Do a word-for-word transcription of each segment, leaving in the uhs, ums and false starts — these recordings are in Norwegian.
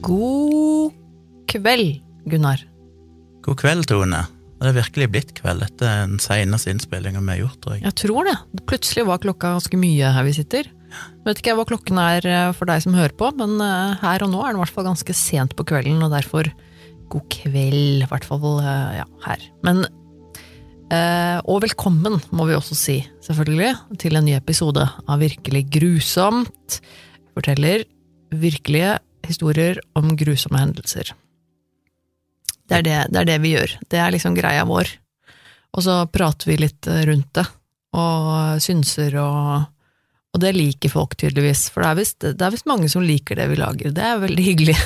God kveld, Gunnar. God kveld, Tone. Det er virkelig blitt kveld. Dette er den seneste innspillingen vi har gjort, tror jeg. Jeg tror det. Plutselig var klokka ganske mye her vi sitter. Vet ikke hva klokken er for deg som hører på, men her og nå er det i hvert fall ganske sent på kvelden, og derfor god kveld, i hvert fall ja, her. Men, og velkommen, må vi også si, selvfølgelig, til en ny episode av Virkelig grusomt. Forteller virkelige historier om grusomme hendelser. Det er det, det er det vi gjør. Det er liksom greia vår. Og så prater vi litt rundt det, og synser, og, og det liker folk tydeligvis, for det er vist, det er vist mange som liker det vi lager. Det er veldig hyggelig.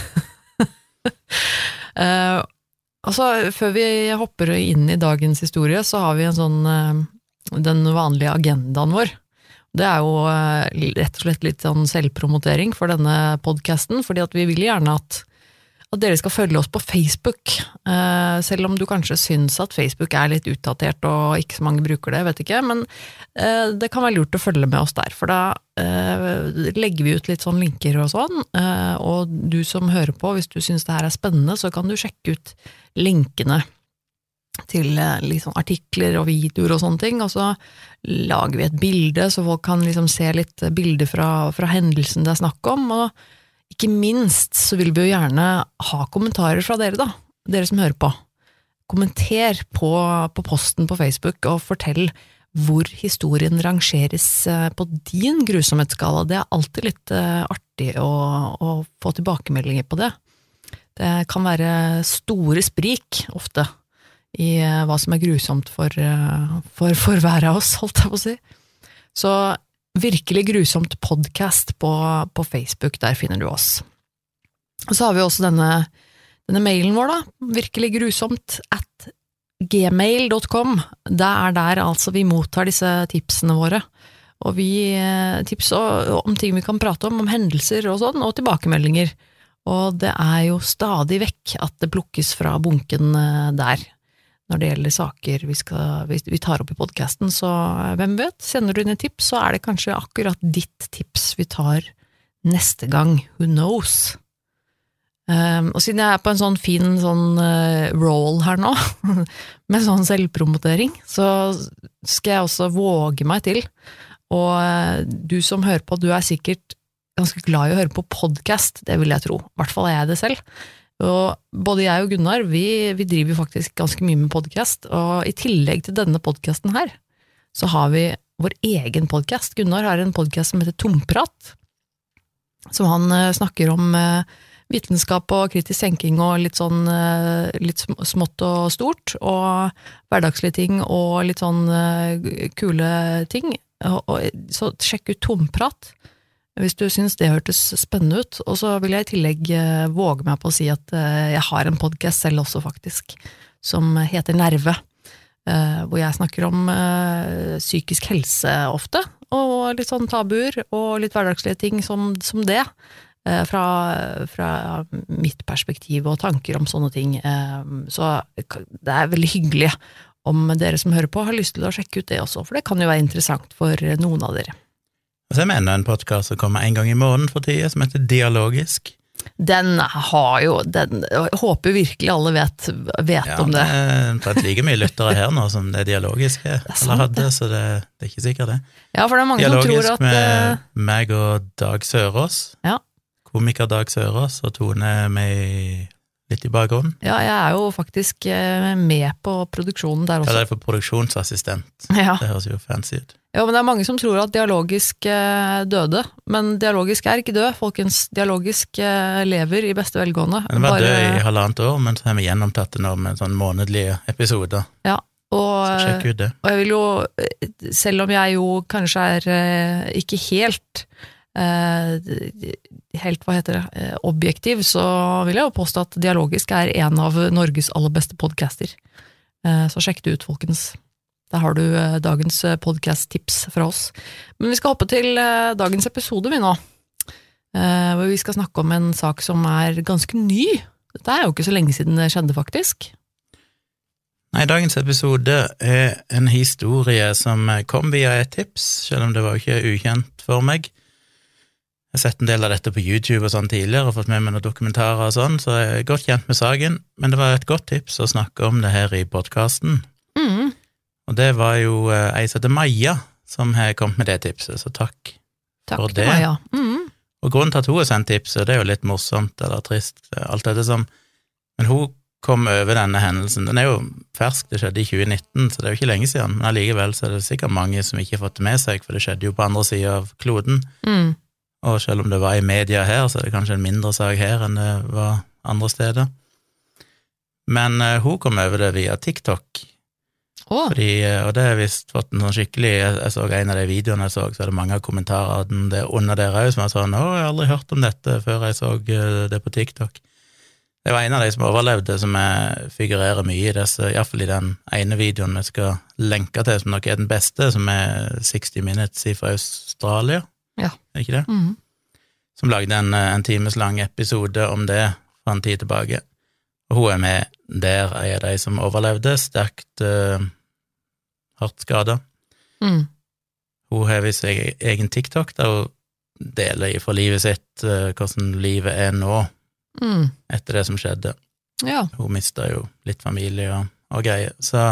uh, altså, før vi hopper inn i dagens historie, så har vi en sånn, uh, den vanlige agendaen vår. Det er jo uh, rett og slett litt sånn selvpromotering for denne podcasten, fordi at vi vil gjerne at at dere skal følge oss på Facebook, uh, selv om du kanskje syns at Facebook er litt utdatert og ikke så mange bruker det, vet ikke, men uh, det kan være lurt å følge med oss der, for da uh, legger vi ut litt sånn linker og sånn, uh, og du som hører på, hvis du syns det her er spennende, så kan du sjekke ut linkene til uh, liksom artikler og videoer og sånne ting, og så lager vi et bilde, så folk kan liksom se litt bilder fra, fra hendelsen det er snakk om, og ikke minst så vil vi jo gjerne ha kommentarer fra dere da, dere som hører på. Kommenter på, på posten på Facebook og fortell hvor historien rangeres på din grusomhetsskala. Det er alltid litt uh, artig å, å få tilbakemeldinger på det. Det kan være store sprik ofte i uh, hva som er grusomt for, uh, for, for hver av oss, holdt jeg på å si. Så Virkelig grusomt podcast på, på Facebook, der finner du oss. Og så har vi også denne, denne mailen vår da, virkelig grusomt at gmail dot com. Det er der altså vi mottar disse tipsene våre, og vi tipser om ting vi kan prate om, om hendelser og sånn, og tilbakemeldinger. Og det er jo stadig vekk at det plukkes fra bunken der. Når det gjelder saker vi, skal, vi, vi tar opp i podcasten, så hvem vet, sender du inn et tips, så er det kanskje akkurat ditt tips vi tar neste gang, who knows? Um, og siden jeg er på en sånn fin sånn uh, roll her nå, med sånn selvpromotering, så skal jeg også våge meg til, og uh, du som hører på, du er sikkert ganske glad i å høre på podcast, det vil jeg tro, i hvert fall er jeg det selv. Og både jeg og Gunnar, vi, vi driver faktisk ganske mye med podcast, og i tillegg til denne podcasten her, så har vi vår egen podcast. Gunnar har en podcast som heter Tomprat, som han uh, snakker om uh, vitenskap og kritisk tenking og litt sånn uh, litt smått og stort, og hverdagslige ting og litt sånn uh, kule ting. Og, og, så sjekk ut Tomprat, hvis du synes det hørtes spennende ut, og så vil jeg i tillegg uh, våge meg på å si at uh, jeg har en podcast selv også faktisk, som heter Nerve, uh, hvor jeg snakker om uh, psykisk helse ofte, og litt sånn tabuer, og litt hverdagslige ting som, som det, uh, fra, fra mitt perspektiv og tanker om sånne ting. Uh, så det er veldig hyggelig om dere som hører på har lyst til å sjekke ut det også, for det kan jo være interessant for noen av dere. Og så er vi enda en podcast som kommer en gang i måneden for tiden, som heter Dialogisk. Den har jo, den, jeg håper virkelig alle vet, vet ja, om det. Ja, det er like mye lyttere her nå som det Dialogisk er, det er eller hadde, så det, det er ikke sikkert det. Ja, for det er mange Dialogisk som tror at... med meg og Dag Sørås, ja. Komiker Dag Sørås, og Tone er med litt i bakgrunnen. Ja, jeg er jo faktisk med på produksjonen der også. Hva er det for produksjonsassistent? Ja. Det høres jo fancy ut. Ja, men det er mange som tror at Dialogisk døde, men Dialogisk er ikke død, folkens. Dialogisk lever i beste velgående. Den var Bare... død i halvannet år, men så har vi gjennomtatt det nå med en sånn månedlige episoder. Ja, og, så sjekk ut det. Og jeg vil jo, selv om jeg jo kanskje er ikke helt, helt, hva heter det, objektiv, så vil jeg jo påstå at Dialogisk er en av Norges aller beste podcaster. Så sjekk det ut, folkens. Der har du dagens podcast-tips fra oss. Men vi skal hoppe til dagens episode vi nå, hvor vi skal snakke om en sak som er ganske ny. Dette er jo ikke så lenge siden det skjedde faktisk. Nei, dagens episode er en historie som kom via et tips, selv om det var ikke ukjent for meg. Jeg har sett en del av dette på YouTube og sånn tidligere, og fått med meg noen dokumentarer og sånn, så jeg er godt kjent med saken, men det var et godt tips å snakke om det her i podcasten. Mm. Og det var jo eh, ei som heter Maja, som har kommet med det tipset, så takk, Takk for til det. Maja. Mm. Og grunnen til at hun har sendt tipset, det er jo litt morsomt eller trist, alt dette som, men hun kom over denne hendelsen. Den er jo fersk, det skjedde i tjue nitten, så det er jo ikke lenge siden, men allikevel så er det sikkert mange som ikke har fått det med seg, for det skjedde jo på andre siden av kloden. Mm. Og selv om det var i media her, så er det kanskje en mindre sak her enn det var andre steder. Men uh, hun kom over det via TikTok. Oh. Fordi, uh, og det har visst fått en sånn skikkelig, jeg, jeg så en av de videoene jeg så, så er det mange kommentarer der under der også, som var sånn, å, jeg har aldri hørt om dette før jeg så uh, det på TikTok. Det var en av de som overlevde, som jeg figurerer mye i disse, i hvert fall i den ene videoen vi skal lenke til, som nok er den beste, som er sixty minutes fra Australia. Ja. Er ikke det? Mm. Som lagde en, en timeslang episode om det fra en tid tilbake. Og hun er med der, en av de som overlevde, sterkt uh, hardt skadet. Mm. Hun har vist seg egen TikTok, der hun deler fra livet sitt, uh, hvordan livet er nå, Mm. etter det som skjedde. Ja. Hun mistet jo litt familie og, og greier. Så,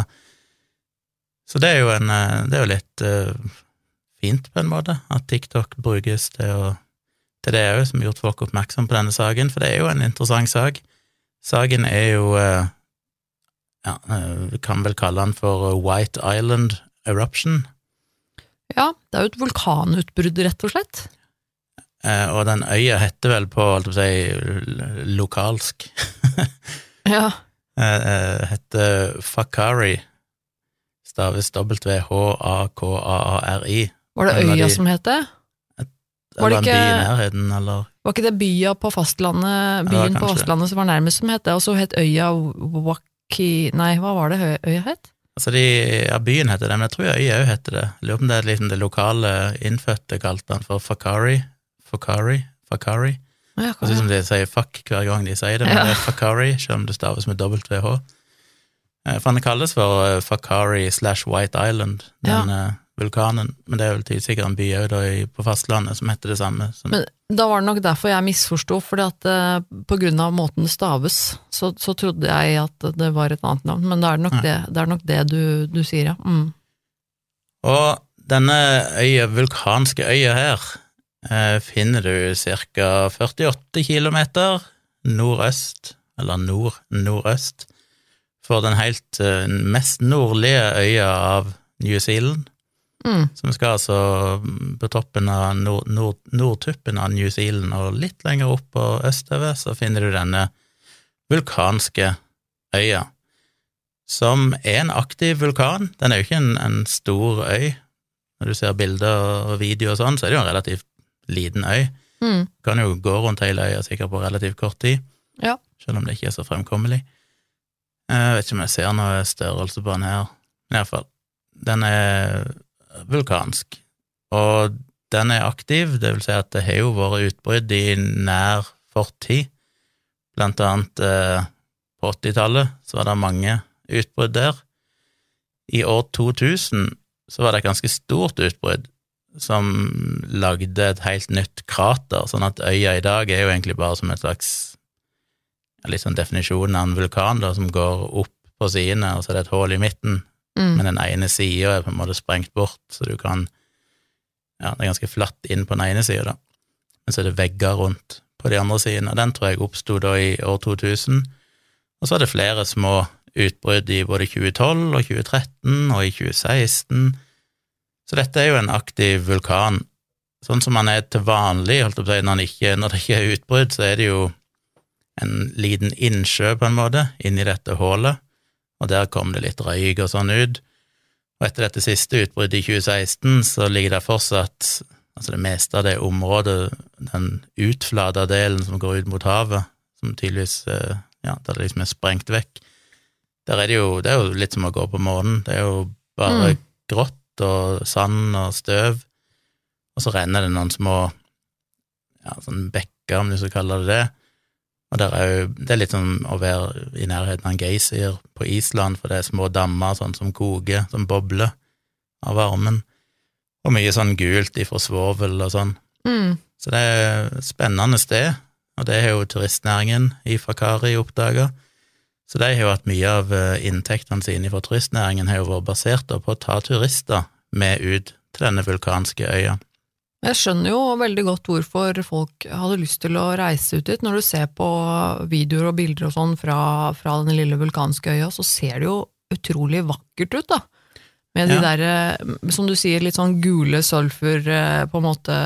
så det er jo en, det er jo litt uh, fint på en måte, at TikTok brukes til, å, til det også, som har gjort folk oppmerksom på denne saken, for det er jo en interessant sak. Saken er jo, uh, ja, vi kan vel kalle den for White Island Eruption. Ja, det er jo et vulkanutbrudd, rett og slett. Uh, og den øya heter vel på, alt å si, lokalsk. Ja. Uh, heter Whakaari, staves W H A K A A R I. Var det øya de, som het det? Var det ikke, en by i nærheten, eller? Var ikke det bya på fastlandet, byen ja, på fastlandet som var nærmest som het det, og så het øya Waki... Nei, hva var det øya het? Altså, de, ja, byen heter det, men jeg tror øya også heter det. Jeg lurer på om det er liksom det lokale innfødte kalte den for Whakaari. Whakaari, Whakaari. Ja, det er som de sier fuck hver gang de sier det, men ja. Det er Whakaari, selv om det staves med W H. For han kalles for Whakaari slash White Island, den ja. vulkanen, men det er vel sikkert en by da, på fastlandet som heter det samme. Som... Men da var det nok derfor jeg misforstod, fordi at uh, på grunn av måten det staves, så, så trodde jeg at det var et annet navn, men det er nok ja. det, det, er nok det du, du sier, ja. Mm. Og denne øya, vulkanske øya her, finner du cirka førtiåtte kilometer nordøst, eller nord-nordøst, for den helt mest nordlige øya av New Zealand, mm. som skal altså på toppen av nord, nord, nordtuppen av New Zealand, og litt lenger opp på østover, så finner du denne vulkanske øya, som er en aktiv vulkan. Den er jo ikke en, en stor øy. Når du ser bilder og video og sånn, så er det jo en relativt liten øy. Mm. Kan jo gå rundt hele øya sikkert på relativt kort tid, ja. Selv om det ikke er så fremkommelig. Jeg vet ikke om jeg ser noe størrelse på den her, men i hvert fall, den er vulkansk, og den er aktiv, det vil si at det har jo vært utbrudd i nær fortid, blant annet eh, på åttitallet, så var det mange utbrudd der. I år to tusen så var det et ganske stort utbrudd, som lagde et helt nytt krater, sånn at øya i dag er jo egentlig bare som et slags litt sånn definisjon av en vulkan da, som går opp på sidene, og så er det et hål i midten, mm. men den ene siden er på en måte sprengt bort, så du kan, ja, det er ganske flatt inn på den ene siden da, men så er det vegger rundt på de andre sidene, og den tror jeg oppstod da i år to tusen, og så er det flere små utbrudd i både tjue tolv og tjue tretten og i tjue seksten. Så dette er jo en aktiv vulkan, sånn som man er til vanlig, holdt opp å si, når, ikke, når det ikke er utbrudd, så er det jo en liten innsjø på en måte, inn i dette hålet, og der kom det litt røyk og sånn ut, og etter dette siste utbruddet i tjue seksten, så ligger det fortsatt, altså det meste av det området, den utflata delen som går ut mot havet, som tydeligvis, ja, der det liksom er sprengt vekk, der er det jo, det er jo litt som å gå på månen, det er jo bare mm. grått, og sand og støv, og så renner det noen små ja, sånn bekker, om du skal kalle det det, og der er jo, det er litt som å være i nærheten av en geysir på Island, for det er små dammer sånn som koker, som bobler av varmen, og mye sånn gult ifra svovel og sånn, mm. Så det er et spennende sted, og det er jo turistnæringen i Fakari oppdaget. Så de har jo hatt mye av inntektene sine fra turistnæringen har jo vært basert på å ta turister med ut til denne vulkanske øya. Jeg skjønner jo veldig godt hvorfor folk hadde lyst til å reise ut dit. Når du ser på videoer og bilder og sånn fra, fra den lille vulkanske øya, så ser det jo utrolig vakkert ut da. Med de ja. der, som du sier, litt sånn gule sulfur, på en måte,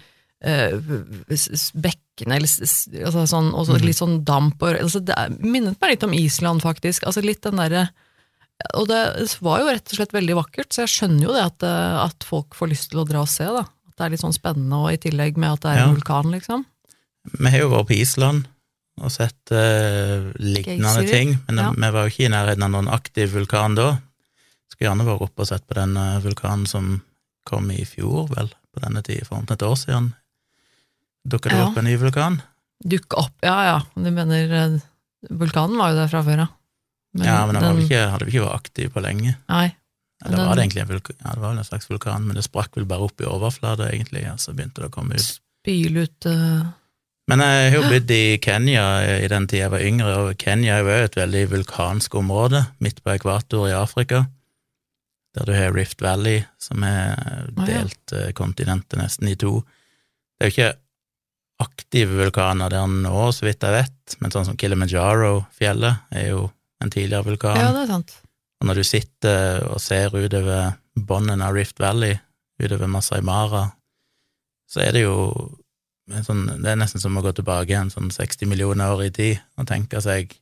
bekkene, eller altså sånn, og så litt sånn damp, og, altså det minnet meg litt om Island faktisk, altså litt den der, og det var jo rett og slett veldig vakkert, så jeg skjønner jo det at, at folk får lyst til å dra og se da, at det er litt sånn spennende, og i tillegg med at det er en ja. vulkan liksom. Vi har jo vært på Island og sett uh, lignende Geysir. ting, men ja. vi var jo ikke i nærheten av noen aktiv vulkan da. Skulle gjerne vært oppe og sett på den uh, vulkanen som kom i fjor, vel, på denne tid, for et år siden. Dukket det ja. opp en ny vulkan? Dukket opp, ja, ja. Du mener, uh, vulkanen var jo der fra før, ja. Men ja, men den, den ikke, hadde ikke vært aktiv på lenge. Nei. Ja, det var det egentlig en vulkan, ja, det var en slags vulkan, men det sprakk vel bare opp i overflate, egentlig, ja, så begynte det å komme ut. Spyl ut... Uh... Men jeg har jo bodd i Kenya i den tid jeg var yngre, og Kenya er jo et veldig vulkansk område, midt på ekvator i Afrika, der du har Rift Valley, som er delt uh, kontinentet nesten i to. Det er jo ikke aktive vulkaner der nå, så vidt jeg vet, men sånn som Kilimanjaro-fjellet er jo en tidligere vulkan. Ja, det er sant. Og når du sitter og ser utover bånden av Rift Valley, utover Masai Mara, så er det jo sånn, det er nesten som å gå tilbake en sånn seksti millioner år i tid og tenke seg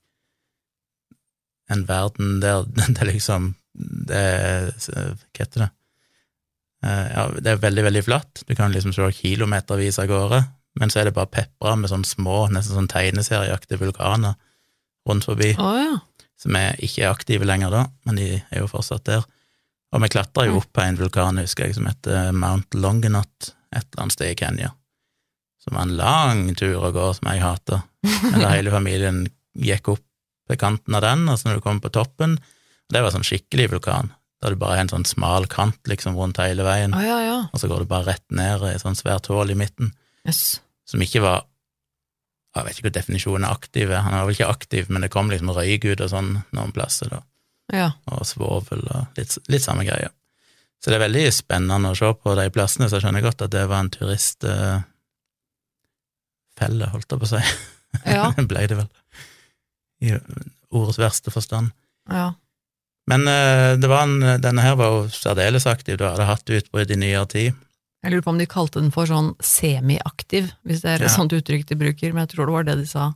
en verden der det liksom det er, hva heter det? Ja, det er veldig, veldig flatt. Du kan liksom se kilometervis av gårde, men så er det bare pepra med sånn små, nesten sånn tegneserieaktige vulkaner rundt forbi. Å, ja. Som er ikke er aktive lenger da, men de er jo fortsatt der. Og vi klatret jo opp på en vulkan, husker jeg, som heter Mount Longonot, et eller annet sted i Kenya. Som var en lang tur å gå, som jeg hater. Men da hele familien gikk opp på kanten av den, og så når du kom på toppen, det var sånn skikkelig vulkan, da du bare har en sånn smal kant liksom rundt hele veien, ah, ja, ja. og så går du bare rett ned i et sånn svært hål i midten, yes. som ikke var, jeg vet ikke hva definisjonen er aktiv, han var vel ikke aktiv, men det kom liksom røyk ut og sånn noen plasser da, ja. og svovel og litt, litt samme greie. Så det er veldig spennende å se på de plassene, så jeg skjønner godt at det var en turistfelle, holdt jeg på å si. Ja. Ble det vel, i ordets verste forstand. Ja. Men uh, det var en, denne her var jo særdeles aktiv, du hadde hatt utbrudd i nyere tid. Jeg lurer på om de kalte den for sånn semi-aktiv, hvis det er et ja. sånt uttrykk de bruker, men jeg tror det var det de sa.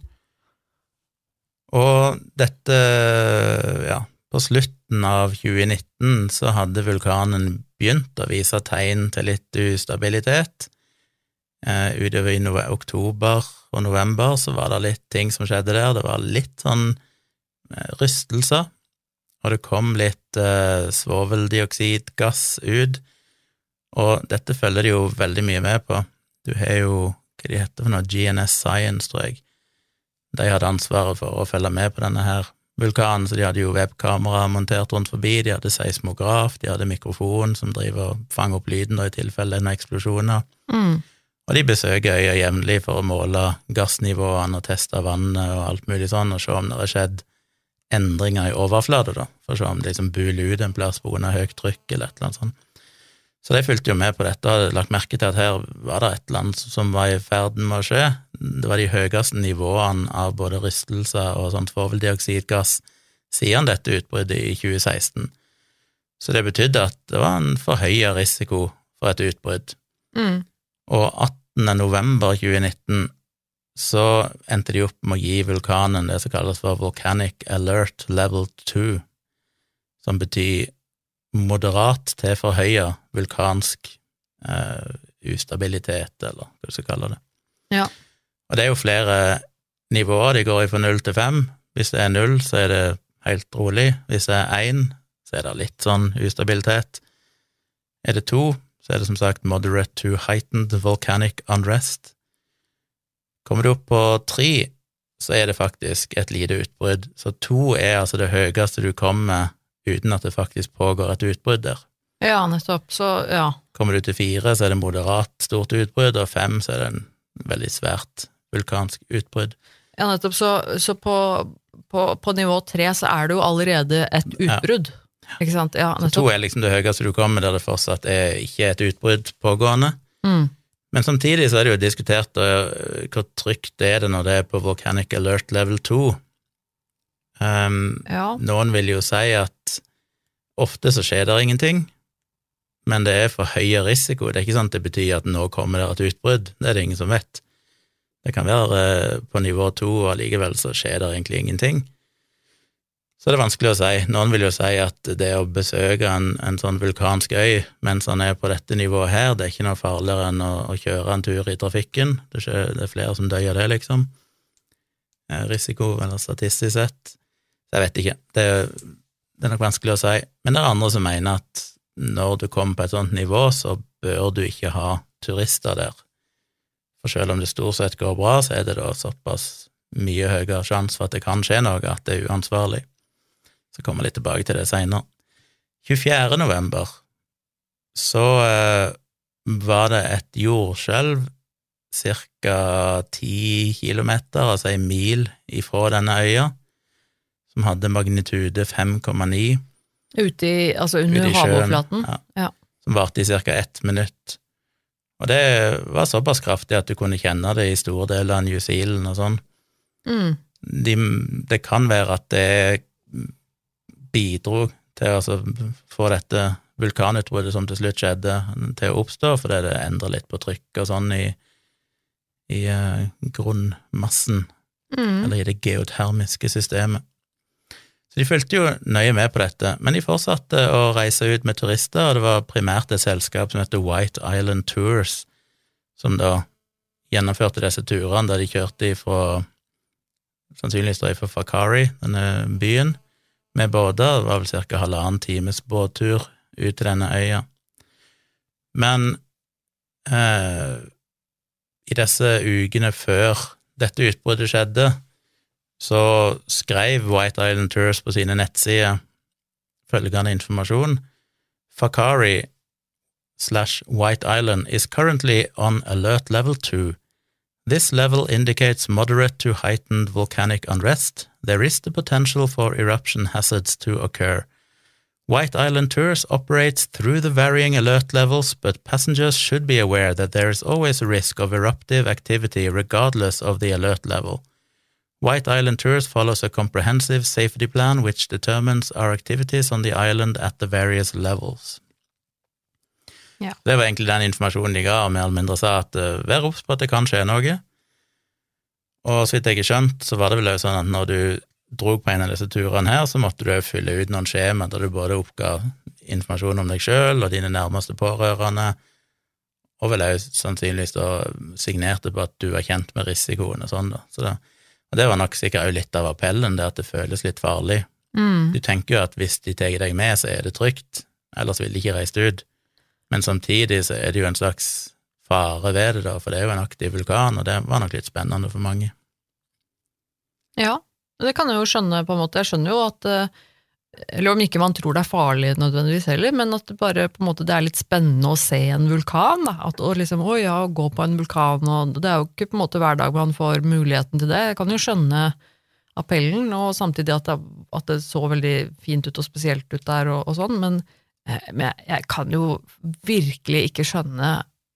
Og dette, ja, på slutten av tjue nitten så hadde vulkanen begynt å vise tegn til litt ustabilitet. Uh, utover i no- oktober og november så var det litt ting som skjedde der, det var litt sånn uh, rystelser, og det kom litt uh, svoveldioksidgass ut, og dette følger de jo veldig mye med på. Du har jo, hva de heter for noe, G N S Science, tror jeg. De hadde ansvaret for å følge med på denne her vulkanen, så de hadde jo webkamera montert rundt forbi, de hadde seismograf, de hadde mikrofon som driver og fanger opp lyden da, i tilfelle det er noen eksplosjoner. Mm. Og de besøker øya jevnlig for å måle gassnivåene og teste vannet og alt mulig sånn, og se om det har skjedd endringer i overflate da, for å se om det liksom buler ut en plass på grunn av høyt trykk eller et eller annet sånt. Så de fulgte jo med på dette, og hadde lagt merke til at her var det et eller annet som var i ferden med å skje. Det var de høyeste nivåene av både rystelser og sånt svoveldioksidgass siden dette utbruddet i tjue seksten. Så det betydde at det var en forhøyet risiko for et utbrudd. Mm. Og attende november tjue nitten så endte de opp med å gi vulkanen det som kalles for Volcanic Alert Level to, som betyr moderat til forhøyet vulkansk eh, ustabilitet, eller hva du skal kalle det. Ja. Og det er jo flere nivåer, de går fra null til fem. Hvis det er null, så er det helt rolig. Hvis det er én, så er det litt sånn ustabilitet. Er det to, så er det som sagt moderate to heightened volcanic unrest. Kommer du opp på tre, så er det faktisk et lite utbrudd. Så to er altså det høyeste du kommer uten at det faktisk pågår et utbrudd der. Ja, nettopp. Så, ja. Kommer du til fire, så er det moderat stort utbrudd, og fem så er det en veldig svært vulkansk utbrudd. Ja, nettopp, så, så på, på, på nivå tre så er det jo allerede et utbrudd, ja. Ikke sant? Ja, så to er liksom det høyeste du kommer, der det fortsatt er ikke et utbrudd pågående. Mm. Men samtidig så er det jo diskutert uh, hvor trygt er det når det er på Volcanic Alert Level to. Um, ja. Noen vil jo si at ofte så skjer det ingenting, men det er for høye risiko. Det er ikke sånn at det betyr at nå kommer det et utbrudd, det er det ingen som vet. Det kan være uh, på nivå to, og likevel så skjer det egentlig ingenting. Så det er vanskelig å si. Noen vil jo si at det å besøke en, en sånn vulkansk øy mens han er på dette nivået her, det er ikke noe farligere enn å, å kjøre en tur i trafikken. Det er, det er flere som dør av det, liksom. Eh, risiko, eller statistisk sett. Så jeg vet ikke. Det er, det er nok vanskelig å si. Men det er andre som mener at når du kommer på et sånt nivå, så bør du ikke ha turister der. For selv om det stort sett går bra, så er det da såpass mye høyere sjanse for at det kan skje noe, at det er uansvarlig. Så kommer jeg litt tilbake til det senere. tjuefjerde november så eh, var det et jordskjelv cirka ti kilometer, altså en mil ifra denne øya, som hadde magnitude fem komma ni. Ute i, altså under ute i havoverflaten? Ja, ja. Som varte i cirka ett minutt. Og det var såpass kraftig at du kunne kjenne det i store deler av New Zealand og sånn. Mm. De, det kan være at det bidro til å altså, få dette vulkanutbruddet som til slutt skjedde, til å oppstå, fordi det endrer litt på trykk og sånn i, i uh, grunnmassen, mm. eller i det geotermiske systemet. Så de fulgte jo nøye med på dette, men de fortsatte å reise ut med turister, og det var primært et selskap som heter White Island Tours, som da gjennomførte disse turene, da de kjørte ifra, sannsynligvis da ifra Fakari, denne byen, med båter. Det var vel cirka halvannen times båttur ut til denne øya. Men eh, i disse ukene før dette utbruddet skjedde, så skrev White Island Tours på sine nettsider følgende informasjon: Fakari slash White Island is currently on alert level two. This level indicates moderate to heightened volcanic unrest. There is the potential for eruption hazards to occur. White Island Tours operates through the varying alert levels, but passengers should be aware that there is always a risk of eruptive activity regardless of the alert level. White Island Tours follows a comprehensive safety plan which determines our activities on the island at the various levels. Ja. Det var egentlig den informasjonen de ga, og mer eller mindre sa at uh, vær obs på at det kan skje noe. Og så vidt jeg ikke skjønt, så var det vel også sånn at når du drog på en av disse turene her, så måtte du fylle ut noen skjema der du både oppga informasjon om deg selv og dine nærmeste pårørende, og vel også sannsynligvis da signerte på at du var kjent med risikoen og sånn da. Så det, og det var nok sikkert også litt av appellen, det at det føles litt farlig. Mm. Du tenker jo at hvis de tar deg med, så er det trygt, ellers vil de ikke reist ut. Men samtidig så er det jo en slags fare ved det da, for det er jo en aktiv vulkan, og det var nok litt spennende for mange. Ja, det kan jeg jo skjønne på en måte. Jeg skjønner jo at, eller om ikke man tror det er farlig nødvendigvis heller, men at det bare på en måte det er litt spennende å se en vulkan, da. At å liksom, å ja, gå på en vulkan, og det er jo ikke på en måte hver dag man får muligheten til det. Jeg kan jo skjønne appellen, og samtidig at det, at det så veldig fint ut og spesielt ut der og, og sånn, men Men jeg, jeg kan jo virkelig ikke skjønne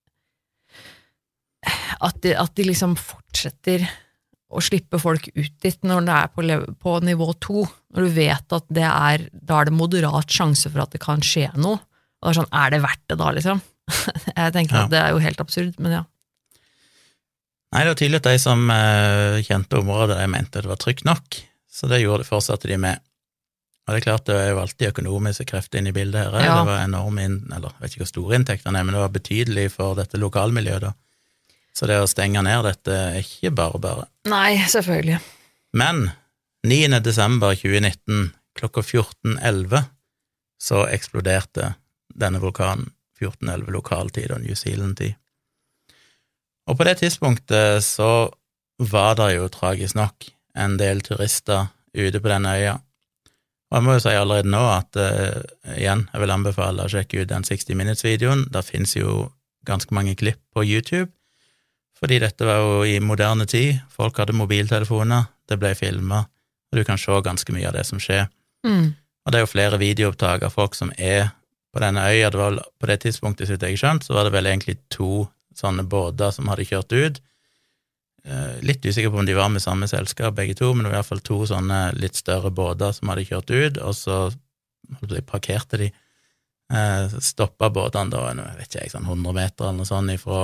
at de, at de liksom fortsetter å slippe folk ut dit når det er på, på nivå to, når du vet at det er, da er det moderat sjanse for at det kan skje noe. Og det er sånn, er det verdt det da, liksom? Jeg tenker ja. At det er jo helt absurd, men ja. Nei, det var tydelig at de som uh, kjente området, de mente at det var trygt nok, så det gjorde det fortsatte de med. Og det er klart, det er jo alltid økonomiske krefter inn i bildet her. Ja. Det var enorme, eller jeg vet ikke hvor store inntektene er, men det var betydelig for dette lokalmiljøet da. Så det å stenge ned dette er ikke bare bare. Nei, selvfølgelig. Men niende desember tjue nitten, klokka fjorten elleve, så eksploderte denne vulkanen, fjorten elleve lokaltid og New Zealand-tid. Og på det tidspunktet så var det jo tragisk nok en del turister ute på denne øya. Og jeg må jo si allerede nå at, uh, igjen, jeg vil anbefale å sjekke ut den sixty minutes-videoen. Der finnes jo ganske mange klipp på YouTube, fordi dette var jo i moderne tid, folk hadde mobiltelefoner, det ble filmet, og du kan se ganske mye av det som skjer. Mm. Og det er jo flere videoopptak av folk som er på denne øya. Det var vel, på det tidspunktet, så vidt jeg skjønt, så var det vel egentlig to sånne båter som hadde kjørt ut. Eh, litt usikker på om de var med samme selskap, begge to, men det var i hvert fall to sånne litt større båter som hadde kjørt ut, og så parkerte de, eh, stoppet båtene da, jeg vet ikke jeg, sånn hundre meter eller noe sånt ifra,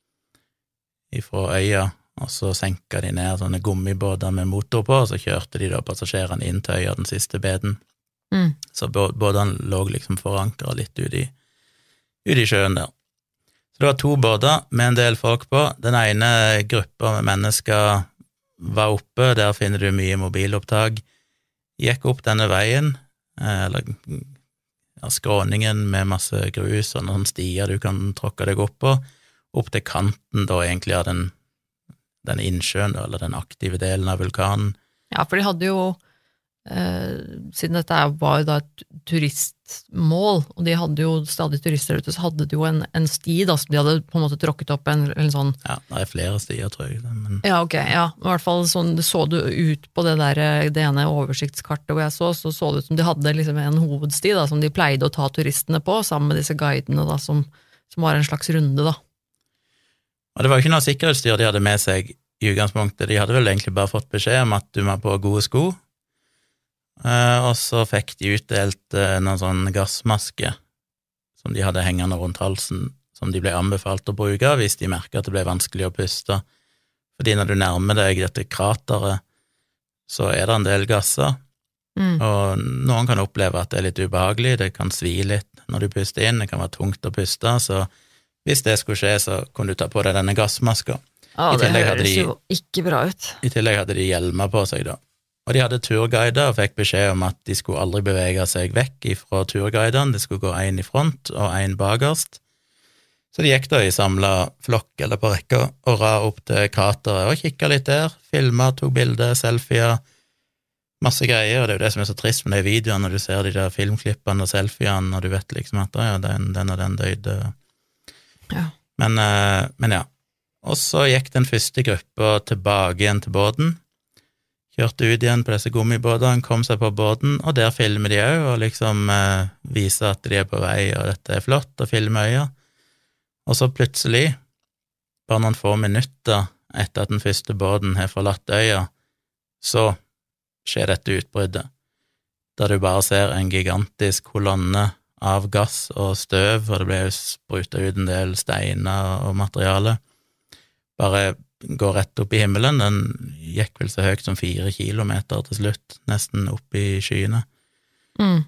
ifra øya, og så senket de ned sånne gummibåter med motor på, og så kjørte de da passasjerene inn til øya den siste beden. Mm. Så båtene lå liksom forankret litt ut i, ut i sjøen der. Så det var to båter med en del folk på. Den ene gruppa med mennesker var oppe, der finner du mye mobilopptak. Gikk opp denne veien, eller ja, skråningen med masse grus og noen stier du kan tråkke deg opp på, opp til kanten da egentlig av den, den innsjøen, eller den aktive delen av vulkanen. Ja, for de hadde jo Eh, siden dette var jo da et turistmål, og de hadde jo stadig turister ute, så hadde de jo en, en sti da, som de hadde på en måte tråkket opp en, en sånn... Ja, det er flere stier, tror jeg. Men... Ja, ok, ja. I hvert fall sånn, det så du ut på det der, det ene oversiktskartet hvor jeg så, så så det ut som de hadde liksom en hovedsti da, som de pleide å ta turistene på, sammen med disse guidene da, som, som var en slags runde da. Og det var jo ikke noe sikkerhetsstyr de hadde med seg i utgangspunktet. De hadde vel egentlig bare fått beskjed om at du må på gode sko, Uh, og så fikk de utdelt uh, noen sånn gassmaske som de hadde hengende rundt halsen, som de ble anbefalt å bruke hvis de merket at det ble vanskelig å puste. Fordi når du nærmer deg dette krateret, så er det en del gasser, mm. og noen kan oppleve at det er litt ubehagelig, det kan svi litt når du puster inn, det kan være tungt å puste, så hvis det skulle skje, så kunne du ta på deg denne gassmaska. Ja, det høres de, jo ikke bra ut. I tillegg hadde de hjelmer på seg da. Og de hadde turguider og fikk beskjed om at de skulle aldri bevege seg vekk fra turguidene, det skulle gå en i front og en bakerst. Så de gikk da i samlet flokk eller på rekka og ra opp til krateret og kikket litt der, filmet, tok bilder, selfier, masse greier, og det er jo det som er så trist med de videoene når du ser de der filmklippene og selfiene, og du vet liksom at ja, den, den og den døde. Ja. Men, men ja. Og så gikk den første gruppa tilbake igjen til båten, kjørte ut igjen på disse gummibåtene, kom seg på båten, og der filmer de også, og liksom eh, viser at de er på vei, og dette er flott, og filmer øya. Og så plutselig, bare noen få minutter etter at den første båten har forlatt øya, så skjer dette utbruddet, der du bare ser en gigantisk kolonne av gass og støv, og det ble jo sprutet ut en del steiner og materiale, bare går rett opp i himmelen. Den gikk vel så høyt som fire kilometer til slutt, nesten opp i skyene. Mm.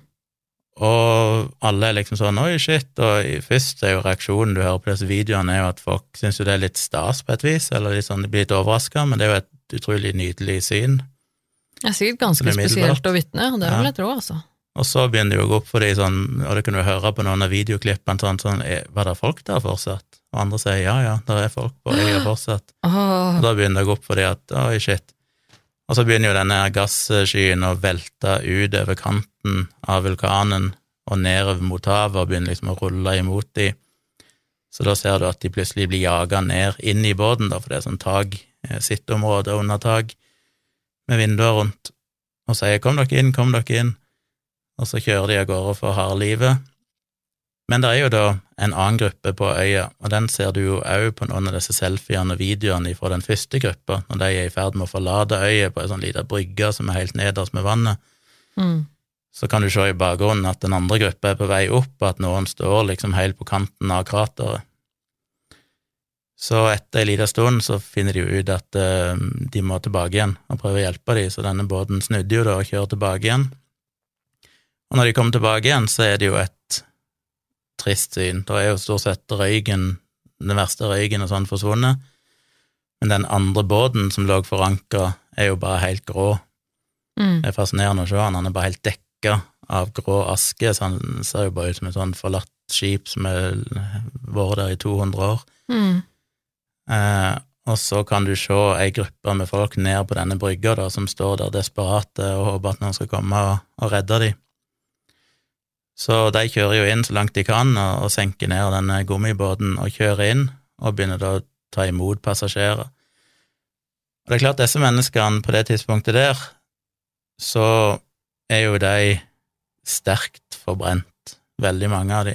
Og alle er liksom sånn, oi shit, og først er jo reaksjonen du hører på disse videoene er jo at folk synes jo det er litt stas på et vis, eller litt sånn, de blir litt overrasket, men det er jo et utrolig nydelig syn. Det er sikkert ganske spesielt å vitne, det vil jeg tro, altså. Og så begynner det jo å gå opp for de sånn, og det kunne du høre på noen av videoklippene, sånn, sånn, var det folk der fortsatt? Og andre sier, ja, ja, der er folk på øya fortsatt. Oh. Og da begynner det å gå opp for de at, oi, shit. Og så begynner jo denne gasskyen å velte ut over kanten av vulkanen og nedover mot havet, og begynner liksom å rulle imot de. Så da ser du at de plutselig blir jaget ned inn i båten, da, for det er sånn tag, sitteområde under tag, med vinduer rundt, og sier, kom dere inn, kom dere inn. Og så kjører de av gårde for hardlivet. Men det er jo da en annen gruppe på øya, og den ser du jo også på noen av disse selfiene og videoene fra den første gruppa, når de er i ferd med å forlate øya på en sånn liten brygge som er helt nederst med vannet. Mm. Så kan du se i bakgrunnen at den andre gruppa er på vei opp, og at noen står liksom helt på kanten av krateret. Så etter en liten stund så finner de jo ut at uh, de må tilbake igjen og prøve å hjelpe dem, så denne båten snudde jo da og kjører tilbake igjen. Og når de kommer tilbake igjen, så er det jo et trist syn. Da er jo stort sett røyken, den verste røyken og sånn forsvunnet, men den andre båten som lå forankret er jo bare helt grå. Mm. Det er fascinerende å se han, han er bare helt dekket av grå aske, så han ser jo bare ut som et sånn forlatt skip som har vært der i to hundre år. Mm. Eh, og så kan du se en gruppe med folk ned på denne brygga da, som står der desperate og håper at noen skal komme og, og redde dem. Så de kjører jo inn så langt de kan og, og senker ned denne gummibåten og kjører inn og begynner da å ta imot passasjerer. Og det er klart, disse menneskene på det tidspunktet der, så er jo de sterkt forbrent, veldig mange av de.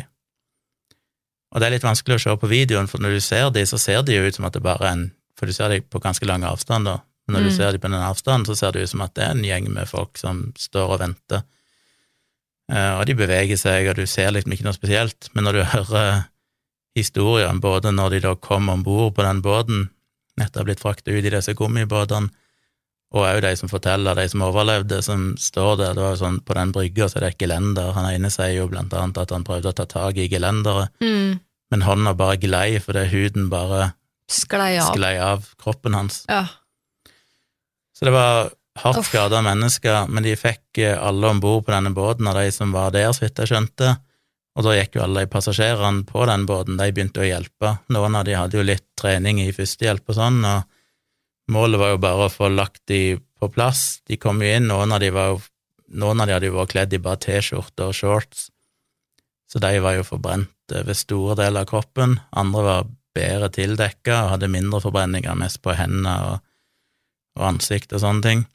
Og det er litt vanskelig å se på videoen, for når du ser de, så ser de jo ut som at det bare er en, for du ser de på ganske lang avstand da, men når mm. du ser de på den avstanden, så ser det ut som at det er en gjeng med folk som står og venter. Uh, og de beveger seg, og du ser liksom ikke noe spesielt, men når du hører historien, både når de da kom ombord på den båten, etter å ha blitt fraktet ut i disse gummibåtene, og også de som forteller, de som overlevde, som står der, det var jo sånn, på den brygga, så det er ikke gelender, han ene sier jo blant annet at han prøvde å ta tag i gelendere, mm. men hånda bare glei, fordi huden bare sklei av. sklei av kroppen hans. Ja. Så det var hardt skadet mennesker, men de fikk alle ombord på denne båten, av de som var der, så vidt jeg skjønte, og da gikk jo alle de passasjerene på den båten, de begynte å hjelpe. Noen av de hadde jo litt trening i førstehjelp og sånn, og målet var jo bare å få lagt de på plass. De kom jo inn, noen av de, var jo, noen av de hadde jo vært kledd i bare t-skjorte og shorts, så de var jo forbrent ved store deler av kroppen. Andre var bedre tildekket og hadde mindre forbrenninger, mest på hendene og, og ansikt og sånne ting.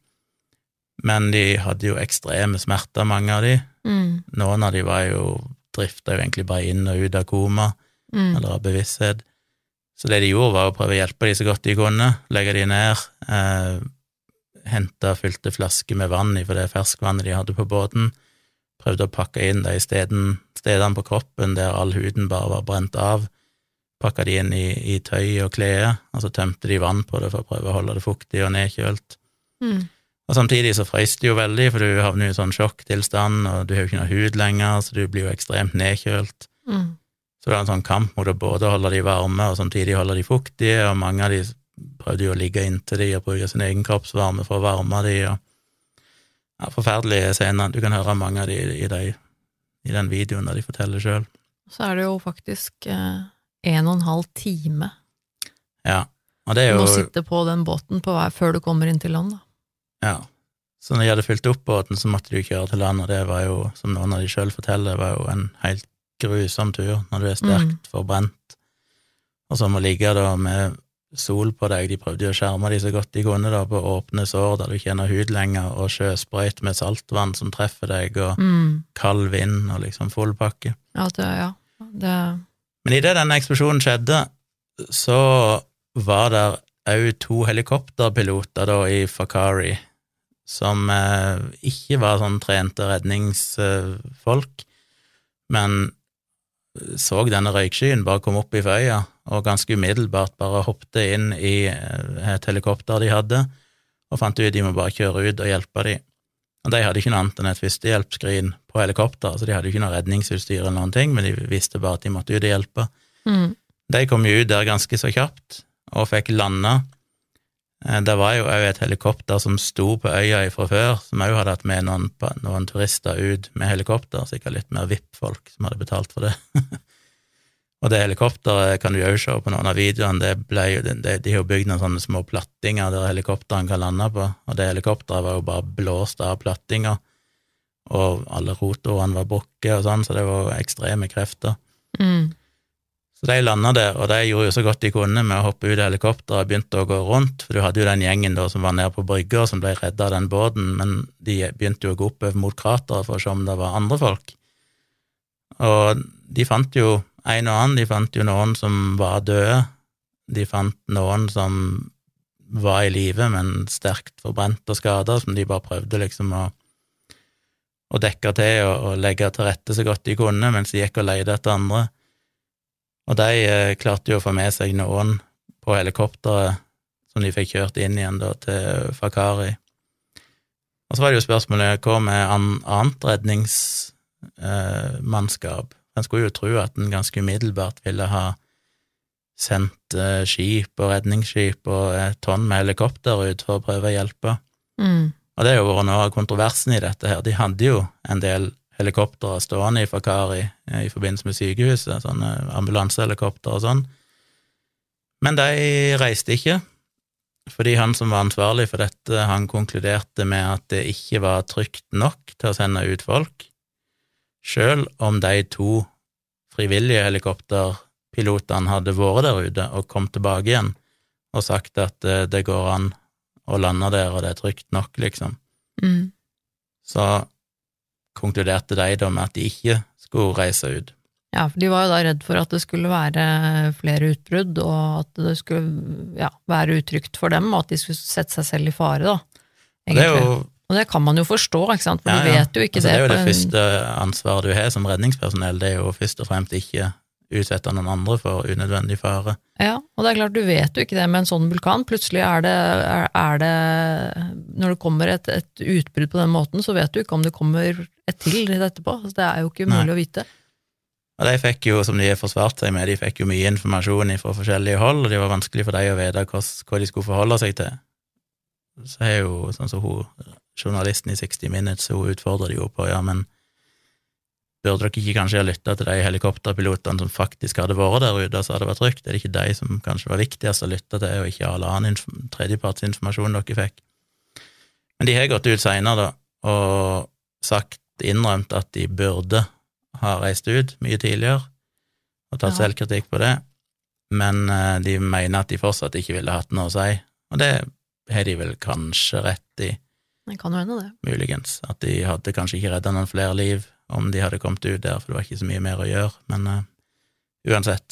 Men de hadde jo ekstreme smerter, mange av de. Mm. Noen av de var jo, driftet jo egentlig bare inn og ut av koma, mm. eller av bevissthet. Så det de gjorde var å prøve å hjelpe de så godt de kunne, legge de ned, eh, hente fylte flasker med vann i for det ferskvannet de hadde på båten, prøvde å pakke inn de stedene, stedene på kroppen der all huden bare var brent av, pakket de inn i, i tøy og klede, og så tømte de vann på det for å prøve å holde det fuktig og nedkjølt. Mm. Og samtidig så frøys det jo veldig, for du havner jo i sånn sjokktilstand, og du har jo ikke noe hud lenger, så du blir jo ekstremt nedkjølt. Mm. Så det var en sånn kamp mot å både holde de varme og samtidig holde de fuktige, og mange av de prøvde jo å ligge inntil de og bruke sin egen kroppsvarme for å varme de, og ja, forferdelige scener. Du kan høre mange av de i, de, i den videoen der de forteller selv. Så er det jo faktisk eh, en og en halv time. Ja, og det er jo... Du må sitte på den båten på vei før du kommer inn til land, da. Ja, så når de hadde fylt opp båten, så måtte de kjøre til land, og det var jo, som noen av de selv forteller, var jo en helt grusom tur, når du er sterkt mm. forbrent, og så må ligge da med sol på deg. De prøvde jo å skjerme de så godt de kunne da, på åpne sår der du kjenner hud lenger, og sjøsprøyt med saltvann som treffer deg, og mm. kald vind, og liksom full pakke. Ja, det, ja. Det... Men i det denne eksplosjonen skjedde, så var der også to helikopterpiloter da i Fakari, som eh, ikke var sånn trente redningsfolk, men så denne røykskyen bare kom opp i føya, og ganske umiddelbart bare hoppte inn i et helikopter de hadde, og fant ut de må bare kjøre ut og hjelpe de. Og de hadde ikke noe annet enn et førstehjelpsskrin på helikopter, så de hadde ikke noe redningsutstyr eller noen ting, men de visste bare at de måtte ut og hjelpe. Mm. De kom jo ut der ganske så kjapt, og fikk landa. Det var jo også et helikopter som sto på øya fra før, som også hadde hatt med noen, noen turister ut med helikopter, sikkert litt mer V I P-folk som hadde betalt for det. Og det helikopteret kan du jo se på noen av videoene, det ble jo, det, de har jo bygd noen sånne små plattinger der helikopteren kan lande på, og det helikopteret var jo bare blåst av plattinger, og alle rotorene var brukket og sånn, så det var ekstreme krefter. Mm. Så de landet der, og de gjorde jo så godt de kunne med å hoppe ut av helikopteret og begynte å gå rundt, for du hadde jo den gjengen da som var nede på brygga, som ble reddet av den båten, men de begynte jo å gå opp mot krateret for å se om det var andre folk. Og de fant jo en og annen, de fant jo noen som var døde, de fant noen som var i live, men sterkt forbrent og skadet, som de bare prøvde liksom å, å dekke til og, og legge til rette så godt de kunne, mens de gikk og leide etter andre. Og de eh, klarte jo å få med seg noen på helikopteret som de fikk kjørt inn igjen da, til Fakari. Og så var det jo spørsmålet, hva med an, annet redningsmannskap? Eh, en skulle jo tro at den ganske umiddelbart ville ha sendt eh, skip og redningsskip og et tonn med helikopter ut for å prøve å hjelpe. Mm. Og det er jo vært noe av kontroversen i dette her. De hadde jo en del helikoptere stående i Fakari i forbindelse med sykehuset, sånne ambulansehelikopter og sånn. Men de reiste ikke, fordi han som var ansvarlig for dette, han konkluderte med at det ikke var trygt nok til å sende ut folk. selv om de to frivillige helikopterpilotene hadde vært der ute og kom tilbake igjen og sagt at det, det går an å lande der, og det er trygt nok, liksom. Mm. Så konkluderte de da med at de ikke skulle reise ut. Ja, for de var jo da redd for at det skulle være flere utbrudd, og at det skulle ja, være utrygt for dem, og at de skulle sette seg selv i fare, da. Det er jo, og det kan man jo forstå, ikke sant? For ja, du vet jo ikke altså, det. Det er jo det en... første ansvaret du har som redningspersonell, det er jo først og fremst ikke utsette noen andre for unødvendig fare. Ja, og det er klart, du vet jo ikke det med en sånn vulkan. Plutselig er det, er, er det når det kommer et, et utbrudd på den måten, så vet du ikke om det kommer et til rett etterpå. Altså, det er jo ikke mulig Nei. Å vite. Og de fikk jo, som de har forsvart seg med, de fikk jo mye informasjon fra forskjellige hold, og det var vanskelig for dem å vite hva, hva de skulle forholde seg til. Så er jo, sånn som hun, journalisten i sixty minutes, hun utfordrer de jo på, ja, men burde dere ikke kanskje ha lyttet til de helikopterpilotene som faktisk hadde vært der ute, så hadde det vært trygt? Det er ikke de som kanskje var viktigst å lytte til, og ikke all annen tredjepartsinformasjon dere fikk. Men de har gått ut senere da, og sagt, innrømt at de burde ha reist ut mye tidligere, og tatt ja. Selvkritikk på det, men de mener at de fortsatt ikke ville hatt noe å si, og det har de vel kanskje rett i. Det kan jo hende det. Muligens, at de hadde kanskje ikke reddet noen flere liv om de hadde kommet ut der, for det var ikke så mye mer å gjøre, men uh, uansett.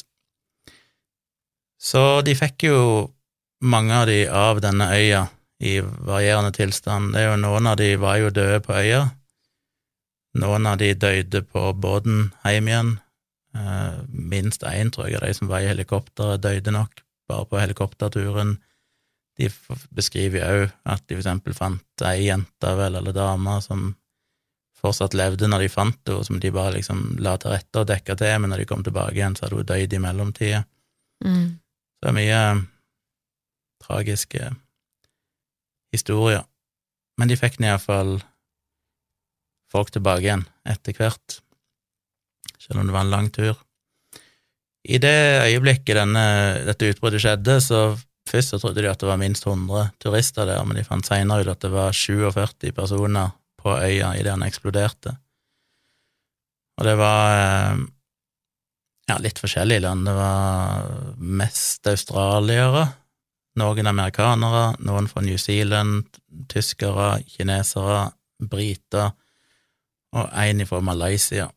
Så de fikk jo mange av de av denne øya i varierende tilstand. Det er jo noen av de var jo døde på øya, noen av de døde på båten hjem igjen, uh, minst en, tror jeg, av de som var i helikopteret døde nok, bare på helikopterturen. De beskriver jo at de for eksempel fant ei jente vel, eller dame, som fortsatt levde når de fant det, og som de bare liksom la til rette og dekka til, men når de kom tilbake igjen, så hadde hun døyd i mellomtida. Mm. Så det er mye tragiske historier. Men de fikk i hvert fall folk tilbake igjen etter hvert, selv om det var en lang tur. I det øyeblikket denne, dette utbruddet skjedde, så først så trodde de at det var minst hundre turister der, men de fant senere ut at det var syttisju personer på øya i det han eksploderte. Og det var ja, litt forskjellige land. Det var mest australiere, noen amerikanere, noen fra New Zealand, tyskere, kinesere, briter, og en fra Malaysia.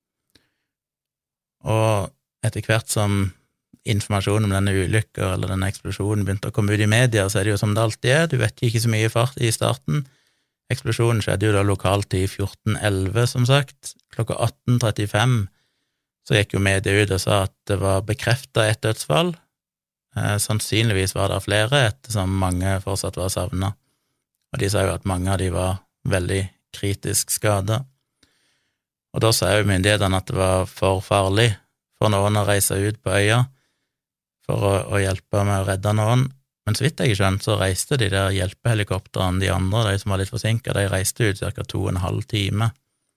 Og etter hvert som informasjon om denne ulykken eller denne eksplosjonen begynte å komme ut i media, så er det jo som det alltid er, du vet ikke så mye fart i starten. Eksplosjonen skjedde jo da lokalt i fjorten elleve, som sagt. Klokka atten trettifem så gikk jo media ut og sa at det var bekreftet et dødsfall. Eh, sannsynligvis var det flere, ettersom mange fortsatt var savnet. Og de sa jo at mange av de var veldig kritisk skadet. Og da sa jo myndighetene at det var for farlig for noen å reise ut på øya for å, å hjelpe med å redde noen. Men så vidt jeg skjønt, så reiste de der hjelpehelikopterne, de andre, de som var litt forsinket, de reiste ut cirka to og en halv time.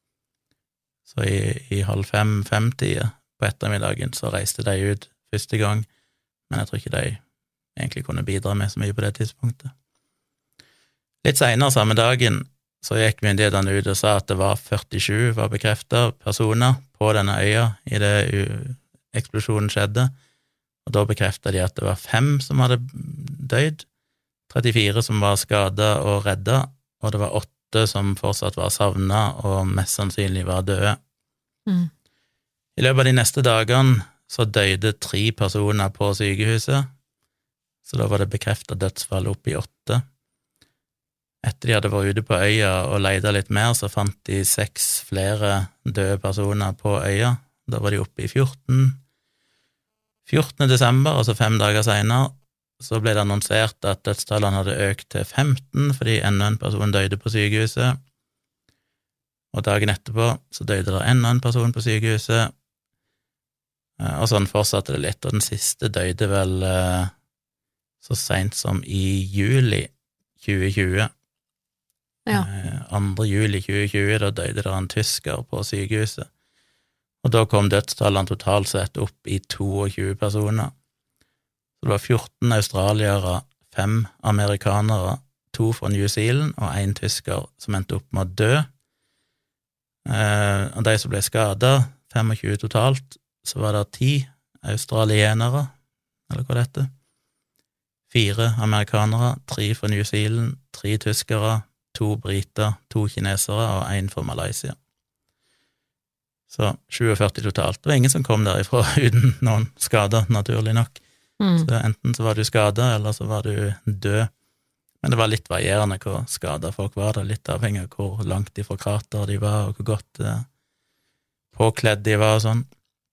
Så i, i halv fem, fem-tida på ettermiddagen så reiste de ut første gang, men jeg tror ikke de egentlig kunne bidra med så mye på det tidspunktet. Litt senere samme dagen så gikk myndighetene ut og sa at det var førtisju var bekreftet personer på denne øya i det eksplosjonen skjedde, og da bekreftet de at det var fem som hadde døyd, trettifire som var skadet og reddet, og det var åtte som fortsatt var savnet og mest sannsynlig var døde. Mm. I løpet av de neste dagene så døde tre personer på sykehuset, så da var det bekreftet dødsfall opp i åtte. Etter de hadde vært ute på øya og letet litt mer, så fant de seks flere døde personer på øya. Da var de oppe i fjorten. fjortende desember, altså fem dager senere, så ble det annonsert at dødstallene hadde økt til femten, fordi enda en person døde på sykehuset. Og dagen etterpå så døde det enda en person på sykehuset. Og sånn fortsatte det litt, og den siste døde vel så sent som i juli tjue tjue. Ja. andre juli tjue tjue, da døde det en tysker på sykehuset. Og da kom dødstallene totalt sett opp i tjueto personer. Så det var fjorten australiere, fem amerikanere, to fra New Zealand og en tysker som endte opp med å dø. Eh, og de som ble skadet, tjuefem totalt, så var det ti australienere, eller hva det heter, fire amerikanere, tre fra New Zealand, tre tyskere, to briter, to kinesere og en fra Malaysia. Så førtisju totalt. Det var ingen som kom derifra uten noen skader, naturlig nok. Mm. Så enten så var du skadet, eller så var du død. Men det var litt varierende hvor skadet folk var, det litt avhengig av hvor langt ifra krater de var, og hvor godt eh, påkledd de var og sånn.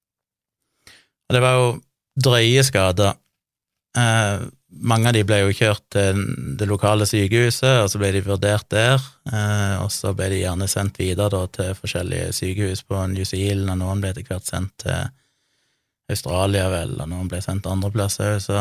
Og det var jo drøye skader. Eh, mange av de ble jo kjørt til det lokale sykehuset, og så ble de vurdert der, eh, og så ble de gjerne sendt videre da, til forskjellige sykehus på New Zealand, og noen ble etter hvert sendt til Australia vel, og noen ble sendt andre plasser, så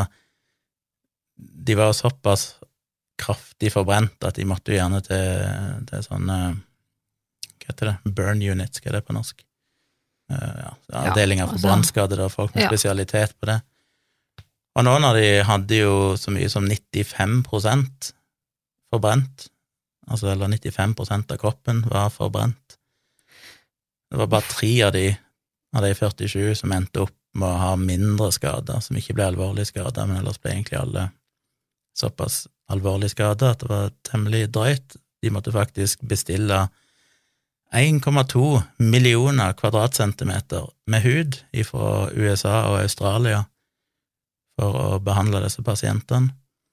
de var såpass kraftig forbrent at de måtte jo gjerne til, til sånne, hva heter det, burn units, hva er det på norsk? Uh, ja, avdelinger for altså, brannskade, da, folk med ja. spesialitet på det. Og noen av de hadde jo så mye som nittifem prosent forbrent, altså eller nittifem prosent av kroppen var forbrent. Det var bare tre av de, av de førtisju som endte opp med å ha mindre skader, som ikke ble alvorlig skader, men ellers ble egentlig alle såpass alvorlig skade at det var temmelig drøyt. De måtte faktisk bestille en komma to millioner kvadratcentimeter med hud fra U S A og Australia for å behandle disse pasientene.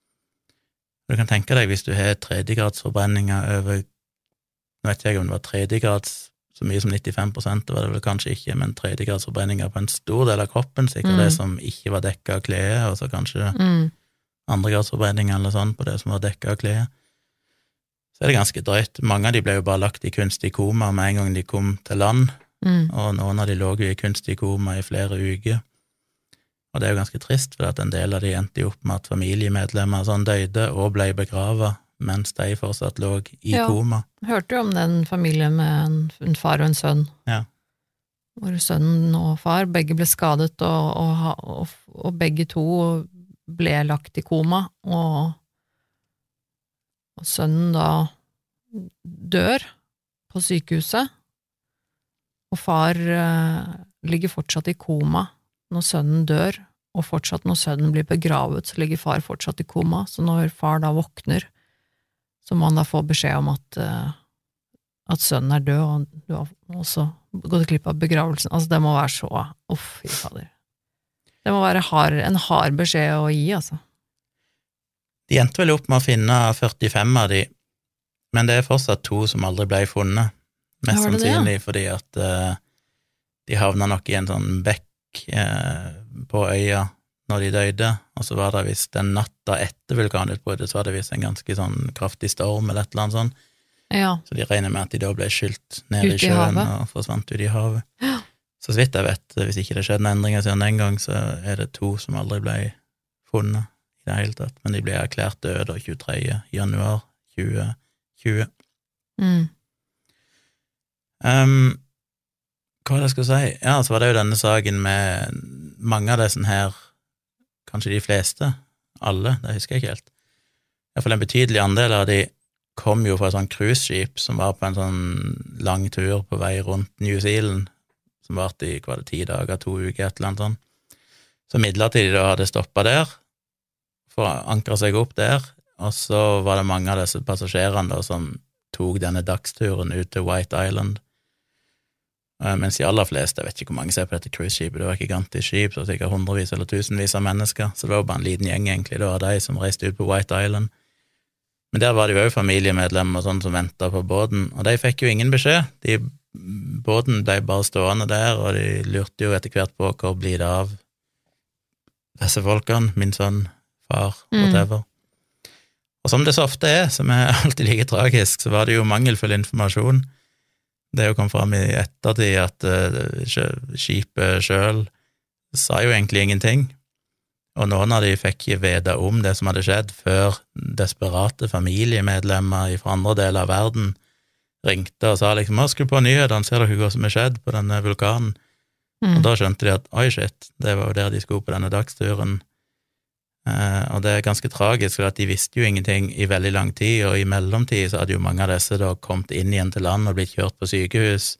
Du kan tenke deg hvis du har tredjegradsforbrenninger over, nå vet jeg ikke om det var tredjegrads, så mye som nittifem prosent, det var det vel kanskje ikke, men tredjegradsforbrenninger på en stor del av kroppen, sikkert mm. det som ikke var dekket av klede, og så kanskje mm. andregradsforbrenning eller sånn på det som var dekket av klede, så er det ganske drøyt. Mange av de ble jo bare lagt i kunstig koma med en gang de kom til land, mm. og noen av de lå jo i kunstig koma i flere uker. Og det er jo ganske trist, for at en del av de endte jo opp med at familiemedlemmer sånn døde og ble begravet, mens de fortsatt lå i ja, koma. Hørte jo om den familien med en, en far og en sønn, ja. hvor sønnen og far begge ble skadet, og, og, og, og begge to ble lagt i koma, og, og sønnen da dør på sykehuset, og far uh, ligger fortsatt i koma når sønnen dør, og fortsatt når sønnen blir begravet, så ligger far fortsatt i koma, så når far da våkner, så må han da få beskjed om at, uh, at sønnen er død, og du har også gått glipp av begravelsen. Altså det må være så, uff, fy fader. Det må være hard, en hard beskjed å gi, altså. De endte vel opp med å finne førtifem av de, men det er fortsatt to som aldri ble funnet, mest ja, sannsynlig ja? Fordi at uh, de havna nok i en sånn bekk uh, på øya når de døde, og så var det visst den natta etter vulkanutbruddet, så var det visst en ganske sånn kraftig storm eller et eller annet sånn, ja. Så de regner med at de da ble skylt ned ut i sjøen i og forsvant ut i havet. Ja. Så så vidt jeg vet, hvis ikke det skjedde noen endringer siden den gang, så er det to som aldri ble funnet i det hele tatt, men de ble erklært døde tjuetredje januar tjue tjue. Mm. Um, hva var det jeg skulle si? Ja, så var det jo denne saken med mange av disse her, kanskje de fleste, alle, det husker jeg ikke helt. I hvert fall en betydelig andel av de kom jo fra et sånn cruiseskip som var på en sånn lang tur på vei rundt New Zealand, som var i hva var det, ti dager, to uker, et eller annet sånn. Så midlertidig da hadde stoppet der, for å ankre seg opp der, og så var det mange av disse passasjerene da som tok denne dagsturen ut til White Island, mens de aller fleste, jeg vet ikke hvor mange ser på dette cruiseskipet, det var et gigantisk skip, så sikkert hundrevis eller tusenvis av mennesker, så det var bare en liten gjeng egentlig, det var de som reiste ut på White Island. Men der var det jo også familiemedlemmer og sånn som ventet på båten, og de fikk jo ingen beskjed. De, båten ble bare stående der, og de lurte jo etter hvert på hvor blir det av disse folkene, min sønn, far, whatever. Mm. Og som det så ofte er, som er alltid like tragisk, så var det jo mangelfull informasjon. Det er jo kommet frem i ettertid at uh, skipet selv sa jo egentlig ingenting, og noen av de fikk ikke vite om det som hadde skjedd før desperate familiemedlemmer fra andre deler av verden ringte og sa liksom, «Å, skru på nyhetene, ser dere hva som er skjedd på denne vulkanen?» Mm. Og da skjønte de at, oi shit, det var jo der de skulle på denne dagsturen. Uh, og det er ganske tragisk, for at de visste jo ingenting i veldig lang tid, og i mellomtid så hadde jo mange av disse da kommet inn igjen til land og blitt kjørt på sykehus,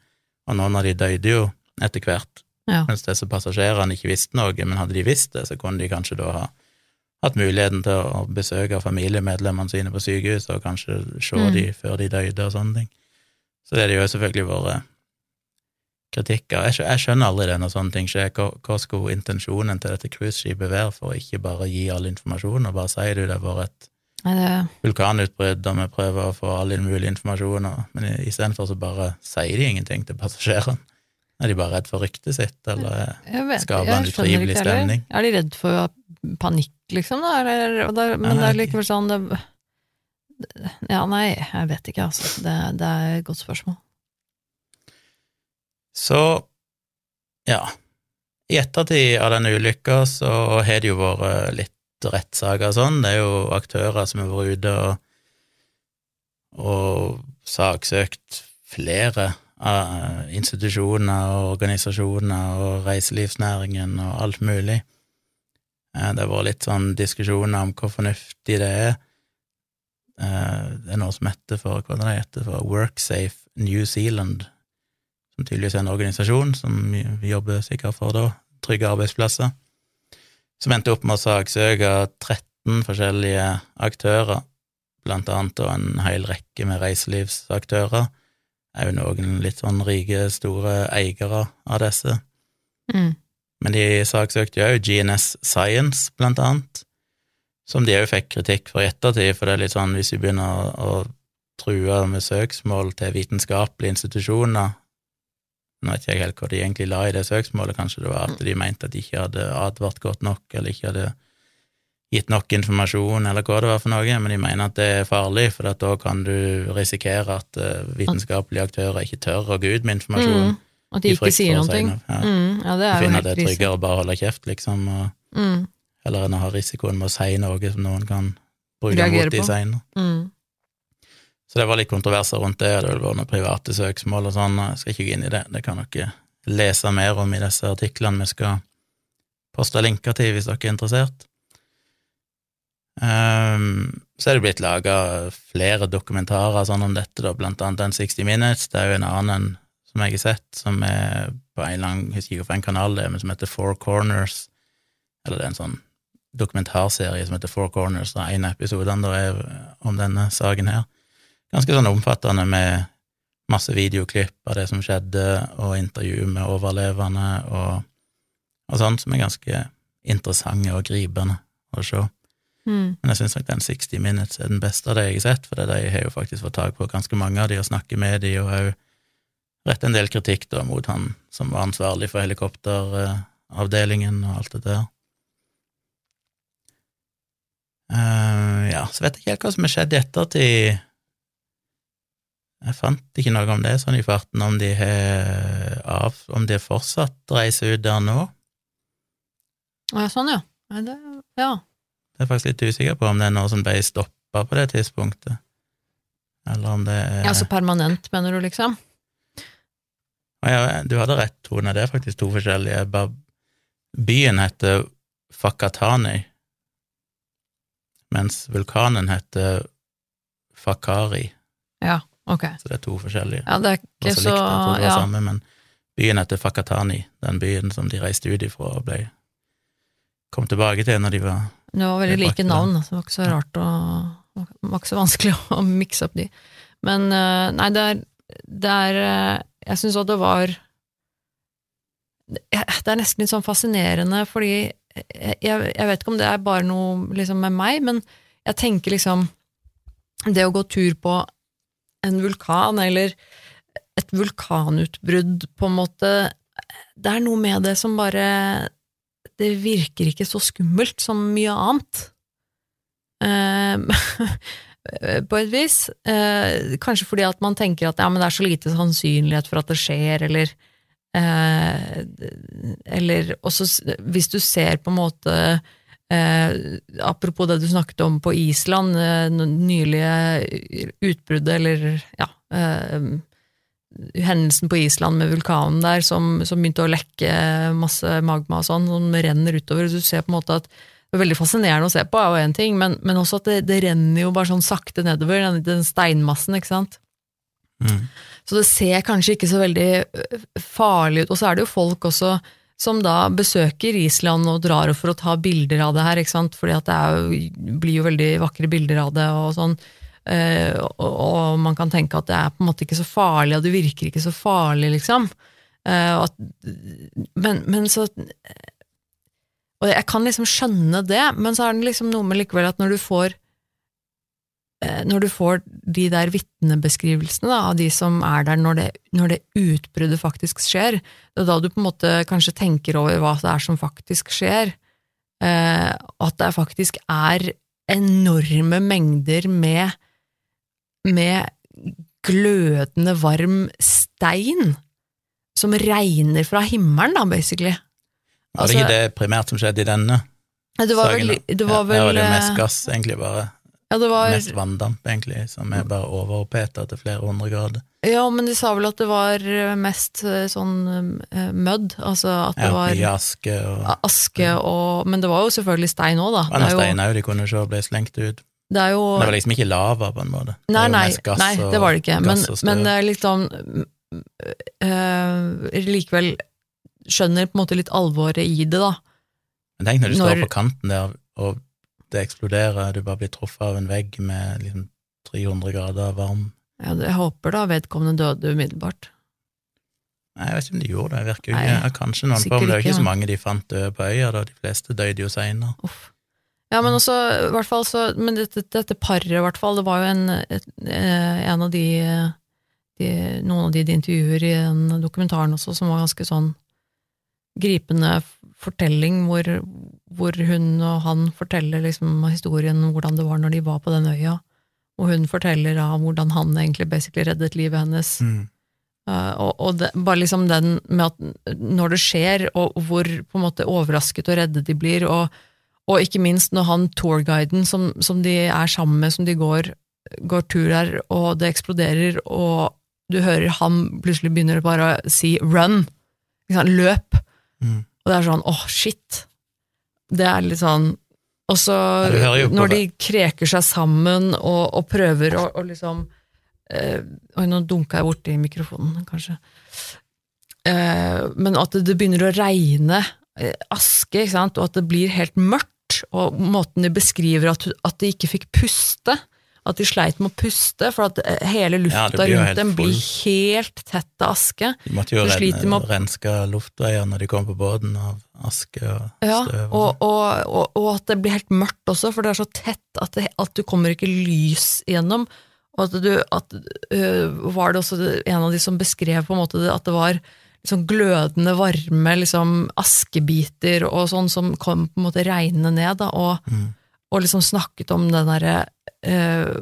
og noen av de døde jo etter hvert, Ja. mens disse passasjerene ikke visste noe, men hadde de visst det, så kunne de kanskje da ha hatt muligheten til å besøke familiemedlemmene sine på sykehus, og kanskje se Mm. de før de døde og sånne ting. Så det er det jo selvfølgelig vært kritikk av. Jeg, skjø- jeg skjønner aldri det når sånne ting skjer. Hva, hva skulle intensjonen til dette cruiseskipet være for å ikke bare gi all informasjon, og bare si du, det var et Nei, det, vulkanutbrudd, og vi prøver å få all mulig informasjon, og, men i, i stedet for så bare sier de ingenting til passasjerene. Er de bare redd for ryktet sitt, eller jeg vet, skaper jeg en skjønner utrivelig ikke heller. stemning? Er de redd for panikk, liksom? Da? Eller, og da, men det er likevel sånn det, Ja, nei, jeg vet ikke, altså. Det, det er et godt spørsmål. Så, ja, i ettertid av denne ulykka så har det jo vært litt rettssaker og sånn. Det er jo aktører som har vært ute og, og saksøkt flere av institusjoner og organisasjoner og reiselivsnæringen og alt mulig. Det har vært litt sånn diskusjoner om hvor fornuftig det er. Det er noe som heter for, hva det heter for WorkSafe New Zealand, som tydeligvis er en organisasjon som vi jobber sikkert for da, trygge arbeidsplasser, som endte opp med å saksøke tretten forskjellige aktører, blant annet og en hel rekke med reiselivsaktører, er jo noen litt sånn rike, store eiere av disse. Mm. Men de saksøkte jo G N S Science, blant annet, som de jo fikk kritikk for i ettertid, for det er litt sånn, hvis vi begynner å, å true med søksmål til vitenskapelige institusjoner, nå vet jeg ikke helt hva de egentlig la i det søksmålet, kanskje det var at de mente at de ikke hadde advart godt nok, eller ikke hadde gitt nok informasjon, eller hva det var for noe, men de mener at det er farlig, for at da kan du risikere at vitenskapelige aktører ikke tør å gå ut med informasjon. Mm, at de ikke sier noen ting. Ja. Mm, ja, det er de jo finner helt at det er tryggere å bare holde kjeft, liksom, og mm. eller enn å ha risikoen med å si noe som noen kan bruke Reagere mot i senere. Mm. Så det var litt kontroverser rundt det, og det var noen private søksmål og sånn, jeg skal ikke gå inn i det, det kan dere lese mer om i disse artiklene vi skal poste linker til hvis dere er interessert. Um, så er det blitt laget flere dokumentarer sånn om dette, da, blant annet den sixty minutes, det er jo en annen som jeg har sett, som er på en lang, jeg husker ikke for en kanal det, men som heter Four Corners, eller det er en sånn dokumentarserie som heter Four Corners, og en av episodene da er om denne saken her. Ganske sånn omfattende med masse videoklipp av det som skjedde, og intervju med overlevende, og, og sånn, som er ganske interessante og gripende å se. Mm. Men jeg synes nok den sixty minutes er den beste av det jeg har sett, for de har jo faktisk fått tag på ganske mange av de, og snakke med de, og har jo rett en del kritikk da mot han som var ansvarlig for helikopteravdelingen og alt det der. Uh, ja, så vet jeg ikke helt hva som har skjedd i ettertid. Jeg fant ikke noe om det sånn i farten, om de har av, om de har fortsatt reise ut der nå. Ja, sånn, ja. Nei, det, ja. Det er faktisk litt usikker på om det er noe som ble stoppet på det tidspunktet, eller om det er... Ja, så permanent, mener du, liksom? Ja, du hadde rett, Tone, det er faktisk to forskjellige. Byen heter Whakatane, mens vulkanen heter Whakari. Ja, ok. Så det er to forskjellige. Ja, det er ikke så... så... Likt, jeg tror det var ja. samme, men byen heter Whakatane, den byen som de reiste ut ifra og ble kom tilbake til når de var... Det var veldig like navn, så det var ikke så rart å... Det var ikke så vanskelig å mikse opp de. Men nei, det er... Det er jeg synes også det var... Det er nesten litt sånn fascinerende, fordi jeg, jeg vet ikke om det er bare noe liksom med meg, men jeg tenker liksom det å gå tur på en vulkan, eller et vulkanutbrudd på en måte, det er noe med det som bare det virker ikke så skummelt som mye annet. På et vis. Kanskje fordi at man tenker at ja, men det er så lite sannsynlighet for at det skjer, eller eller også hvis du ser på en måte apropos det du snakket om på Island, nylige utbruddet, eller ja, hendelsen på Island med vulkanen der, som, som begynte å lekke masse magma og sånn, som renner utover, du ser på en måte at det er veldig fascinerende å se på, er jo en ting, men, men også at det, det renner jo bare sånn sakte nedover, den, den steinmassen, ikke sant? Mm. Så det ser kanskje ikke så veldig farlig ut, og så er det jo folk også som da besøker Island og drar for å ta bilder av det her, ikke sant? Fordi at det er jo, blir jo veldig vakre bilder av det og sånn, uh, og, og man kan tenke at det er på en måte ikke så farlig, og det virker ikke så farlig, liksom. Uh, at, men, men så og jeg kan liksom skjønne det, men så er det liksom noe med likevel at når du får når du får de der vittnebeskrivelsene da, av de som er der når det, når det utbruddet faktisk skjer, det er da du på en måte kanskje tenker over hva det er som faktisk skjer, eh, at det faktisk er enorme mengder med, med glødende varm stein som regner fra himmelen da, basically. Var det ikke det primært som skjedde i denne det var saken? Vel, det var ja, vel, her var det jo mest gass, egentlig bare. Ja, det var, mest vanndamp, egentlig, som er bare overopphetet til flere hundre grader. Ja, men de sa vel at det var mest sånn uh, mødd, altså at det ja, var mye aske og, aske og, men det var jo selvfølgelig stein også da. Andre steiner jo de kunne se ble slengt ut. Det er jo... Men det var liksom ikke lava på en måte. Nei, nei, gass nei, det var det ikke, men, men det er liksom uh, likevel skjønner på en måte litt alvoret i det da. Men tenk når du når... står på kanten der, og det eksploderer, du bare blir truffet av en vegg med liksom tre hundre grader varm. Ja, jeg håper da vedkommende døde umiddelbart. Nei, jeg vet ikke om de gjorde det, jeg virker jo ikke, ja, kanskje noen form, det er jo ikke så mange de fant døde på øya, da de fleste døde jo senere. Uff. Ja, men også, i hvert fall så, men dette, dette paret i hvert fall, det var jo en, et, en av de, de, noen av de, de intervjuer i den dokumentaren også, som var ganske sånn gripende fortelling, hvor, hvor hun og han forteller liksom historien om hvordan det var når de var på den øya, og hun forteller da hvordan han egentlig basically reddet livet hennes. Mm. Uh, og, og det, bare liksom den med at når det skjer, og hvor på en måte overrasket og reddet de blir, og, og ikke minst når han tourguiden som, som de er sammen med, som de går, går tur her, og det eksploderer, og du hører han plutselig begynner bare å si run, løp. Mm. Og det er sånn, åh, oh, shit. Det er litt sånn, og så ja, når de kreker seg sammen og, og prøver å liksom, eh, oi, nå dunket jeg bort i mikrofonen, kanskje. Eh, men at det, det begynner å regne eh, aske, ikke sant, og at det blir helt mørkt, og måten de beskriver at, at de ikke fikk puste, at de sleit med å puste, for at hele lufta ja, rundt dem blir helt tett av aske. De måtte jo renne, å... renske luftveier når de kom på båten av aske og ja, støv. Og, og, og, og at det blir helt mørkt også, for det er så tett at, det, at du kommer ikke lys igjennom. Og at du, at, uh, var det også en av de som beskrev på en måte det, at det var liksom glødende varme, liksom askebiter og sånn som kom på en måte regnende ned, da, og, mm. og liksom snakket om den derre Uh,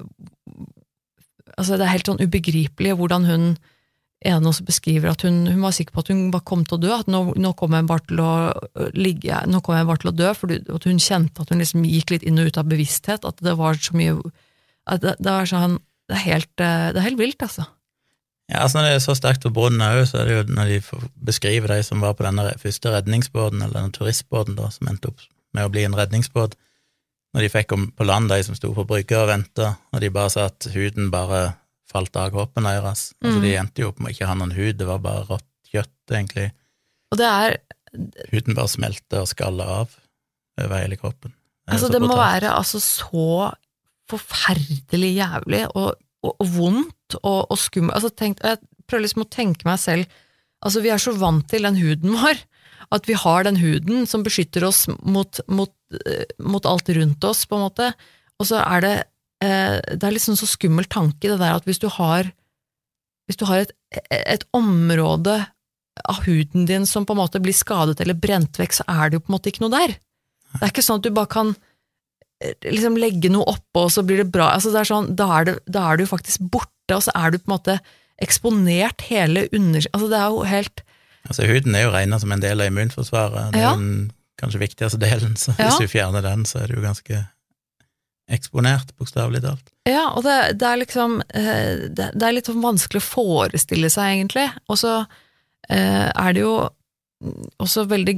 altså det er helt sånn ubegripelig hvordan hun en også beskriver at hun, hun var sikker på at hun bare kom til å dø, at nå, nå kom jeg bare til å ligge, nå kom jeg bare til å dø, for at hun kjente at hun liksom gikk litt inn og ut av bevissthet, at det var så mye at det, det, er sånn, det er helt det er helt vilt, altså. Ja, altså når det er så sterkt på båten også, så er det jo når de beskriver de som var på denne første redningsbåten, eller denne turistbåten da, som endte opp med å bli en redningsbåt, når de fikk om på land, de som stod på brygga og ventet, og de bare sa at huden bare falt av kroppen deres. Mm. Altså de endte jo opp med å ikke ha noen hud, det var bare rått kjøtt, egentlig. Og det er... Huden bare smelte og skallet av over hele kroppen. Det altså det må være altså, så forferdelig jævlig, og, og, og vondt, og, og skummelt. Altså, tenk, jeg prøver liksom å tenke meg selv, altså vi er så vant til den huden vår, at vi har den huden som beskytter oss mot, mot, mot alt rundt oss, på en måte. Og så er det, eh, det er liksom så skummel tanke, det der at hvis du har, hvis du har et, et område av huden din som på en måte blir skadet eller brent vekk, så er det jo på en måte ikke noe der. Det er ikke sånn at du bare kan liksom legge noe oppå, og så blir det bra. Altså det er sånn, da er, det, da er du faktisk borte, og så er du på en måte eksponert hele under... Altså det er jo helt... Altså huden er jo regnet som en del av immunforsvaret, det er ja. den kanskje viktigste delen, så ja. hvis du fjerner den, så er det jo ganske eksponert, bokstavelig talt. Ja, og det, det er liksom, det, det er litt vanskelig å forestille seg egentlig, og så eh, er det jo også veldig,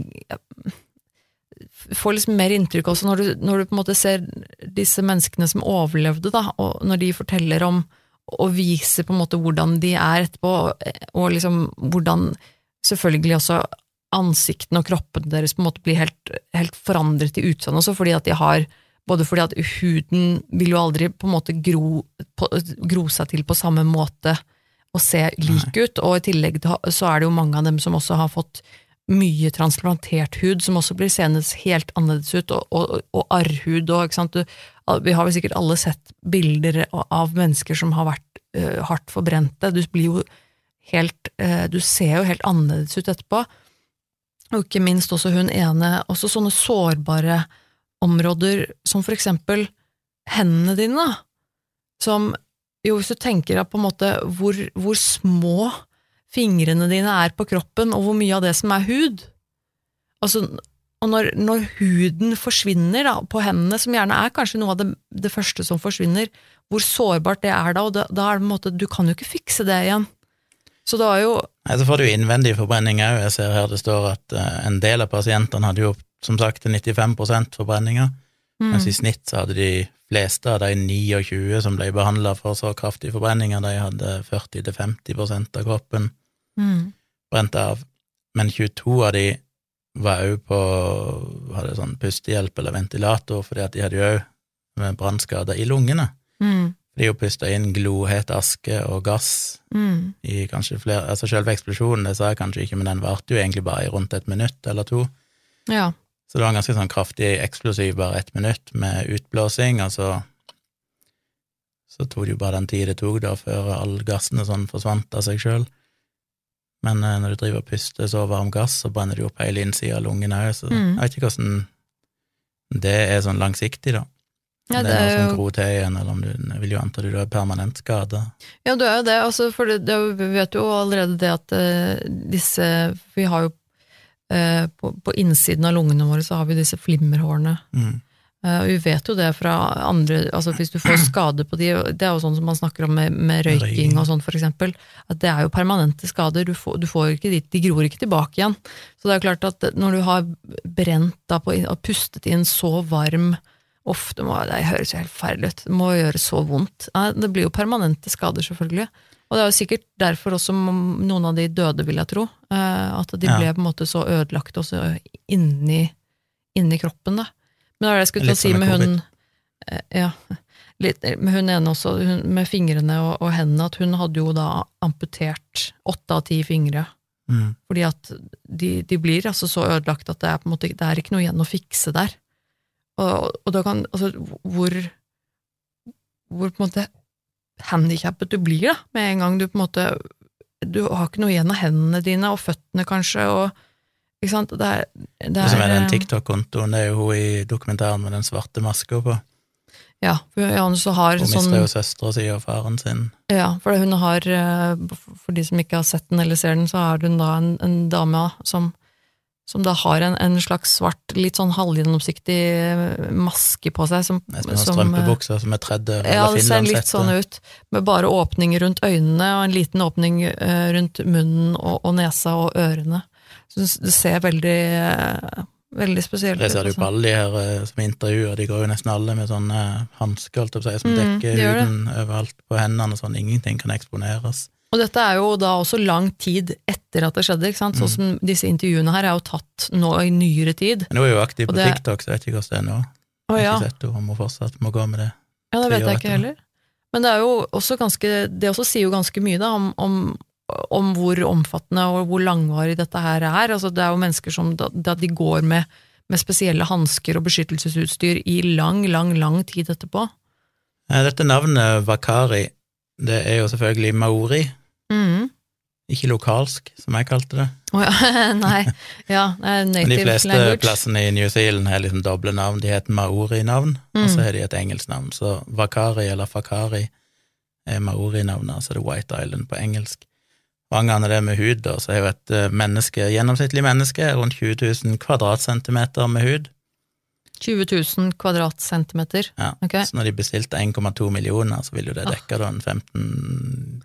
får liksom mer inntrykk også når du, når du på en måte ser disse menneskene som overlevde da, og når de forteller om og viser på en måte hvordan de er etterpå, og, og liksom hvordan selvfølgelig også ansikten og kroppen deres på en måte blir helt, helt forandret i utseende også, fordi at de har, både fordi at huden vil jo aldri på en måte gro, på, gro seg til på samme måte og se lik ut, og i tillegg så er det jo mange av dem som også har fått mye transplantert hud, som også blir seende helt annerledes ut, og, og, og arrhud, og ikke sant, du, vi har vel sikkert alle sett bilder av mennesker som har vært uh, hardt forbrente, du blir jo helt, uh, du ser jo helt annerledes ut etterpå, og ikke minst også hun ene, også sånne sårbare områder, som for eksempel hendene dine, som jo, hvis du tenker på en måte hvor, hvor små fingrene dine er på kroppen, og hvor mye av det som er hud. Altså, og når, når huden forsvinner da, på hendene, som gjerne er kanskje noe av det, det første som forsvinner, hvor sårbart det er da, og da, da er det på en måte, du kan jo ikke fikse det igjen. Så det var jo... Nei, så får du jo innvendig forbrenning også. Jeg ser her det står at uh, en del av pasientene hadde jo, som sagt, nittifem prosent forbrenninger, mm. mens i snitt så hadde de fleste av de tjueni som ble behandlet for så kraftige forbrenninger, de hadde førti til femti prosent av kroppen mm. brent av, men tjueto av de var jo på, hadde sånn pustehjelp eller ventilator, fordi at de hadde jo brannskader i lungene. Mm. De jo pustet inn glohet aske og gass mm. i kanskje flere, altså selve eksplosjonen, det sa jeg kanskje ikke, men den varte jo egentlig bare i rundt et minutt eller to. Ja. Så det var en ganske sånn kraftig eksplosiv, bare ett minutt med utblåsing, og så, så tok det jo bare den tid det tok da, før all gassen og sånn forsvant av seg selv. Men eh, når du driver og puster så varm gass, så brenner du opp hele innsiden av lungen også, så mm. jeg vet ikke hvordan det er sånn langsiktig da. Ja, det, det er noe som gror til igjen, eller om du, jeg vil jo anta du har permanent skade. Ja, du er jo det, altså, for det, det, vi vet jo allerede det at uh, disse, vi har jo uh, på, på innsiden av lungene våre så har vi disse flimmerhårene. Mm. Uh, vi vet jo det fra andre, altså hvis du får skade på de, det er jo sånn som man snakker om med, med røyking og sånn for eksempel, at det er jo permanente skader, du får, du får ikke dit, de gror ikke tilbake igjen. Så det er jo klart at når du har brent da på, og pustet inn så varm ofte må, det høres jo helt færlig ut, det må gjøre så vondt. Det blir jo permanente skader selvfølgelig, og det er jo sikkert derfor også noen av de døde vil jeg tro, at de ble på en måte så ødelagt også inni, inni kroppen da. Men det er det jeg skulle til å si med hun, ja, litt, med hun ene også, hun, med fingrene og, og hendene, at hun hadde jo da amputert åtte av ti fingre, mm. fordi at de, de blir altså så ødelagt at det er på en måte, det er ikke noe igjen å fikse der. Og, og da kan, altså, hvor hvor på en måte handicappet du blir da, med en gang du på en måte, du har ikke noe igjen av hendene dine, og føttene kanskje, og, ikke sant, det er, det er... Det som er den TikTok-kontoen, det er jo hun i dokumentaren med den svarte maska på. Ja, for hun så har hun sånn... Hun mister jo søstre si og faren sin. Ja, for hun har, for de som ikke har sett den eller ser den, så har hun da en, en dame som som da har en, en slags svart, litt sånn halvgjennomsiktig maske på seg. Som, Nei, som har strømpebukser som er tredje eller ja, det ser litt sånn ut, med bare åpning rundt øynene, og en liten åpning uh, rundt munnen og, og nesa og ørene. Så det ser veldig, uh, veldig spesielt ut. Det ser du på alle de her uh, som intervjuer, de går jo nesten alle med sånne handsker, holdt jeg på å si, som mm, dekker huden overalt på hendene, og sånn, ingenting kan eksponeres. Og dette er jo da også lang tid etter at det skjedde, ikke sant? Sånn som disse intervjuene her er jo tatt nå i nyere tid. Men hun er jo aktiv på det... TikTok, så jeg vet ikke hvordan det er nå. Å, ja. Jeg har ikke sett henne, hun må fortsatt må gå med det. Ja, det vet jeg ikke heller. Men det er jo også ganske, det også sier jo ganske mye da, om, om, om hvor omfattende og hvor langvarig dette her er. Altså det er jo mennesker som, da, da de går med, med spesielle handsker og beskyttelsesutstyr i lang, lang, lang tid etterpå. Dette navnet Wakari, det er jo selvfølgelig maori. Mm. Ikke lokalsk, som jeg kalte det. Oh, ja. Nei, ja, native language. De fleste language. Plassene i New Zealand har liksom doble navn, de heter maori-navn, mm. og så har de et engelsk navn, så Wakari eller Fakari er maori-navnet, altså det er White Island på engelsk. Og angående det med hud da, så er jo et menneske, gjennomsnittlig menneske, rundt tjue tusen kvadratcentimeter med hud. tjue tusen kvadratcentimeter? Ja, okay. Så når de bestilte en komma to millioner, så vil jo det dekke da en femten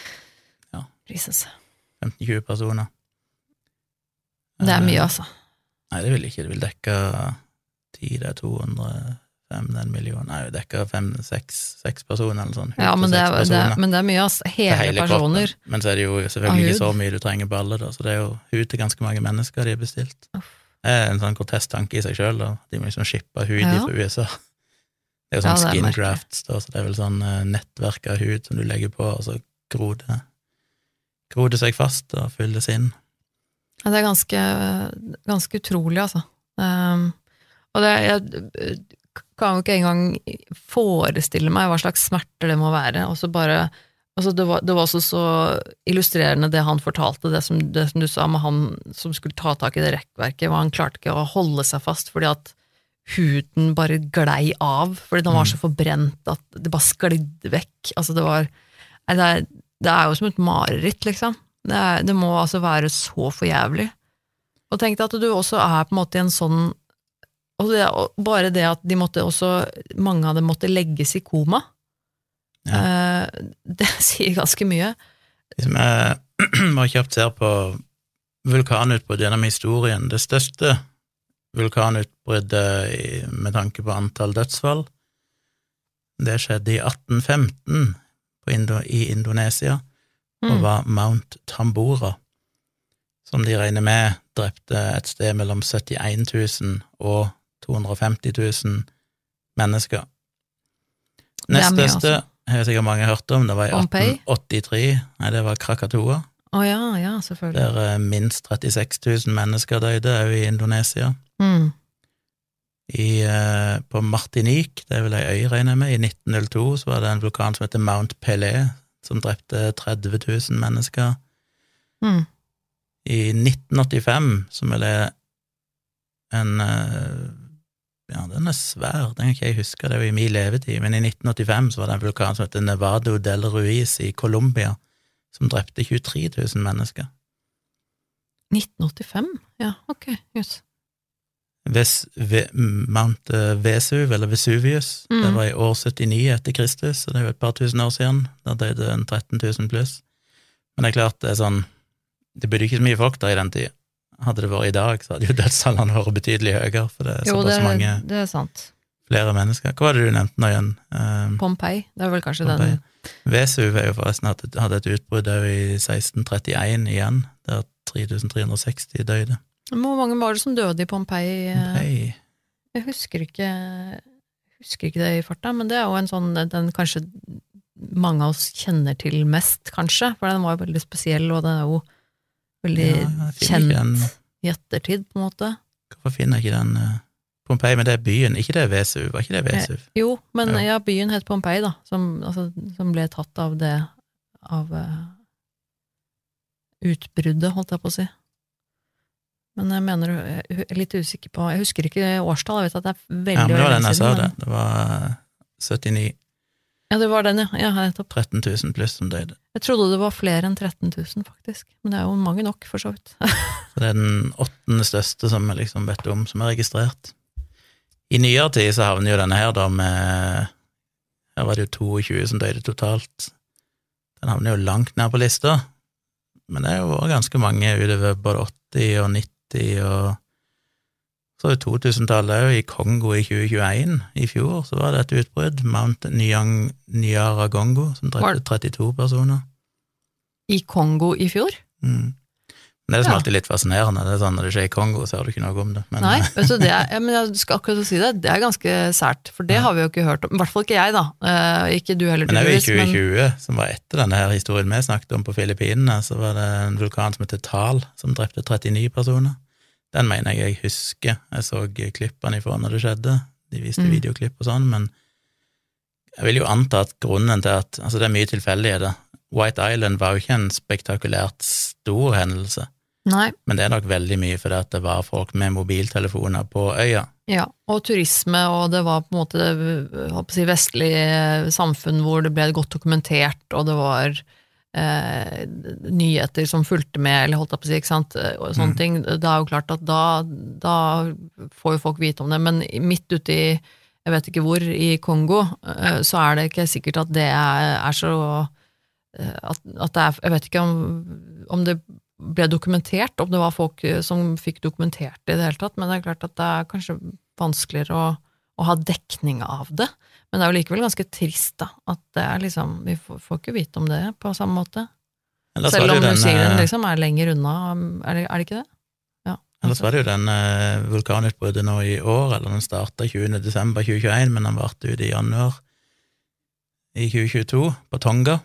femten til tjue personer. Det er mye, altså. Nei, det vil ikke. Det vil dekke ti til to hundre fem, en million, nei, det dekker fem, seks, seks personer eller sånn. Ja, men det, er, det, er, men det er mye, ass. Hele, hele personer. Kroppen. Men så er det jo selvfølgelig ikke så mye du trenger på alle, da, så det er jo hud til ganske mange mennesker de har bestilt. Det er en sånn grotesk tanke i seg selv, da. De må liksom shippe hud ja. fra U S A. Det er jo sånn ja, skin grafts, da, så det er vel sånn nettverk av hud som du legger på, og så gror det, gror det seg fast og fylles inn. Ja, det er ganske, ganske utrolig, altså. Um, og det, jeg kan jo ikke engang forestille meg hva slags smerter det må være, og så bare, altså det var, det var også så illustrerende det han fortalte, det som, det som du sa med han som skulle ta tak i det rekkverket, og han klarte ikke å holde seg fast, fordi at huden bare glei av, fordi den var så forbrent at det bare sklidde vekk, altså det var, det er, det er jo som et mareritt, liksom. Det, er, det må altså være så forjævlig. Og tenk deg at du også er på en måte i en sånn, og det, og bare det at de måtte også, mange av dem måtte legges i koma, ja. eh, det sier ganske mye. Hvis vi må kjapt ser på vulkanutbrudd gjennom historien, det største vulkanutbruddet med tanke på antall dødsfall, det skjedde i atten femten på Indo, i Indonesia, og var Mount Tambora, som de regner med drepte et sted mellom syttien tusen og to hundre og femti tusen mennesker. Nest største, har jeg sikkert mange hørt om, det var i atten åttitre, nei, det var Krakatoa. Å oh, ja, ja, selvfølgelig. Der minst trettiseks tusen mennesker døde, også i Indonesia. Mm. I, eh, på Martinique, det er vel en øy regner jeg med, i nitten null to så var det en vulkan som heter Mount Pelé, som drepte tretti tusen mennesker. Mm. I nitten åttifem, som er det en, ja, den er svær, den kan ikke jeg huske, det var i min levetid, men i nitten åttifem så var det en vulkan som heter Nevado del Ruiz i Colombia, som drepte tjuetre tusen mennesker. nitten åttifem? Ja, ok, just. Ves, ve, Mount Vesuv, eller Vesuvius, mm. det var i år syttini etter Kristus, så det er jo et par tusen år siden, da døde en tretten tusen pluss. Men det er klart, det er sånn, det bodde ikke så mye folk der i den tid. Hadde det vært i dag, så hadde jo dødsallene vært betydelig høyere, for det er jo, såpass det, mange det er sant. Flere mennesker. Hva var det du nevnte nå igjen? Um, Pompeii, det er vel kanskje Pompeii. den. Vesuv er jo forresten at det hadde et utbrudd i seksten trettien igjen, der tre tusen tre hundre og seksti døde. Hvor mange var det som døde i Pompeii? Pompeii. Jeg husker ikke, jeg husker ikke det i farta, men det er jo en sånn, den kanskje mange av oss kjenner til mest, kanskje, for den var jo veldig spesiell, og den er jo veldig ja, kjent i ettertid, på en måte. Hvorfor finner jeg ikke den uh, Pompeii, men det er byen, ikke det Vesuv, var ikke det Vesuv? Eh, jo, men ja. ja, byen het Pompeii da, som, altså, som ble tatt av det, av uh, utbruddet, holdt jeg på å si. Men jeg mener, jeg er litt usikker på, jeg husker ikke årstall, jeg vet at det er veldig, ja, men det var den jeg sa men... det, det var syttini. Ja, det var den, ja. ja tretten tusen pluss som døde. Jeg trodde det var flere enn tretten tusen, faktisk. Men det er jo mange nok, for så vidt. Så det er den åttende største som jeg liksom vet om, som er registrert. I nyere tid så havner jo denne her da med, her var det jo tjueto som døde totalt. Den havner jo langt ned på lista, men det er jo ganske mange utover både åtti og nitti, og så i to tusen-tallet i Kongo i tjue tjueen, i fjor, så var det et utbrudd, Mount Nyang, Nyaragongo, som drepte trettito personer. I Kongo i fjor? Mm. Men det er som ja. alltid litt fascinerende, det er sånn når det skjer i Kongo, så har du ikke noe om det. Men, Nei, vet du, det er, ja, men jeg skal akkurat si det, det er ganske sært, for det ja. har vi jo ikke hørt om, i hvert fall ikke jeg da, uh, ikke du heller. Men det er jo i tjue tjue, men... som var etter denne her historien vi snakket om på Filippinene, så var det en vulkan som heter Tal, som drepte trettini personer. Den mener jeg jeg husker, jeg så klippene ifra når det skjedde, de viste mm. videoklipp og sånn, men jeg vil jo anta at grunnen til at, altså det er mye tilfeldigheter, White Island var jo ikke en spektakulært stor hendelse, Nei. Men det er nok veldig mye fordi at det var folk med mobiltelefoner på øya. Ja, og turisme, og det var på en måte håper jeg, vestlig samfunn hvor det ble godt dokumentert, og det var eh, nyheter som fulgte med, eller holdt jeg på å si, ikke sant, og sånne mm. ting. Det er jo klart at da, da får jo folk vite om det, men midt ute i, jeg vet ikke hvor, i Kongo, eh, så er det ikke sikkert at det er, er så, eh, at, at det er, jeg vet ikke om, om det ble dokumentert, om det var folk som fikk dokumentert det i det hele tatt, men det er klart at det er kanskje vanskeligere å, å ha dekning av det, men det er jo likevel ganske trist da, at det er liksom, vi får, får ikke vite om det på samme måte. Selv om New Zealand liksom er lenger unna, er det, er det ikke det? Ja. Ellers var det jo den eh, vulkanutbruddet nå i år, eller den startet tjuende desember tjue tjueén, men den varte ut i januar i tjue tjueto på Tonga,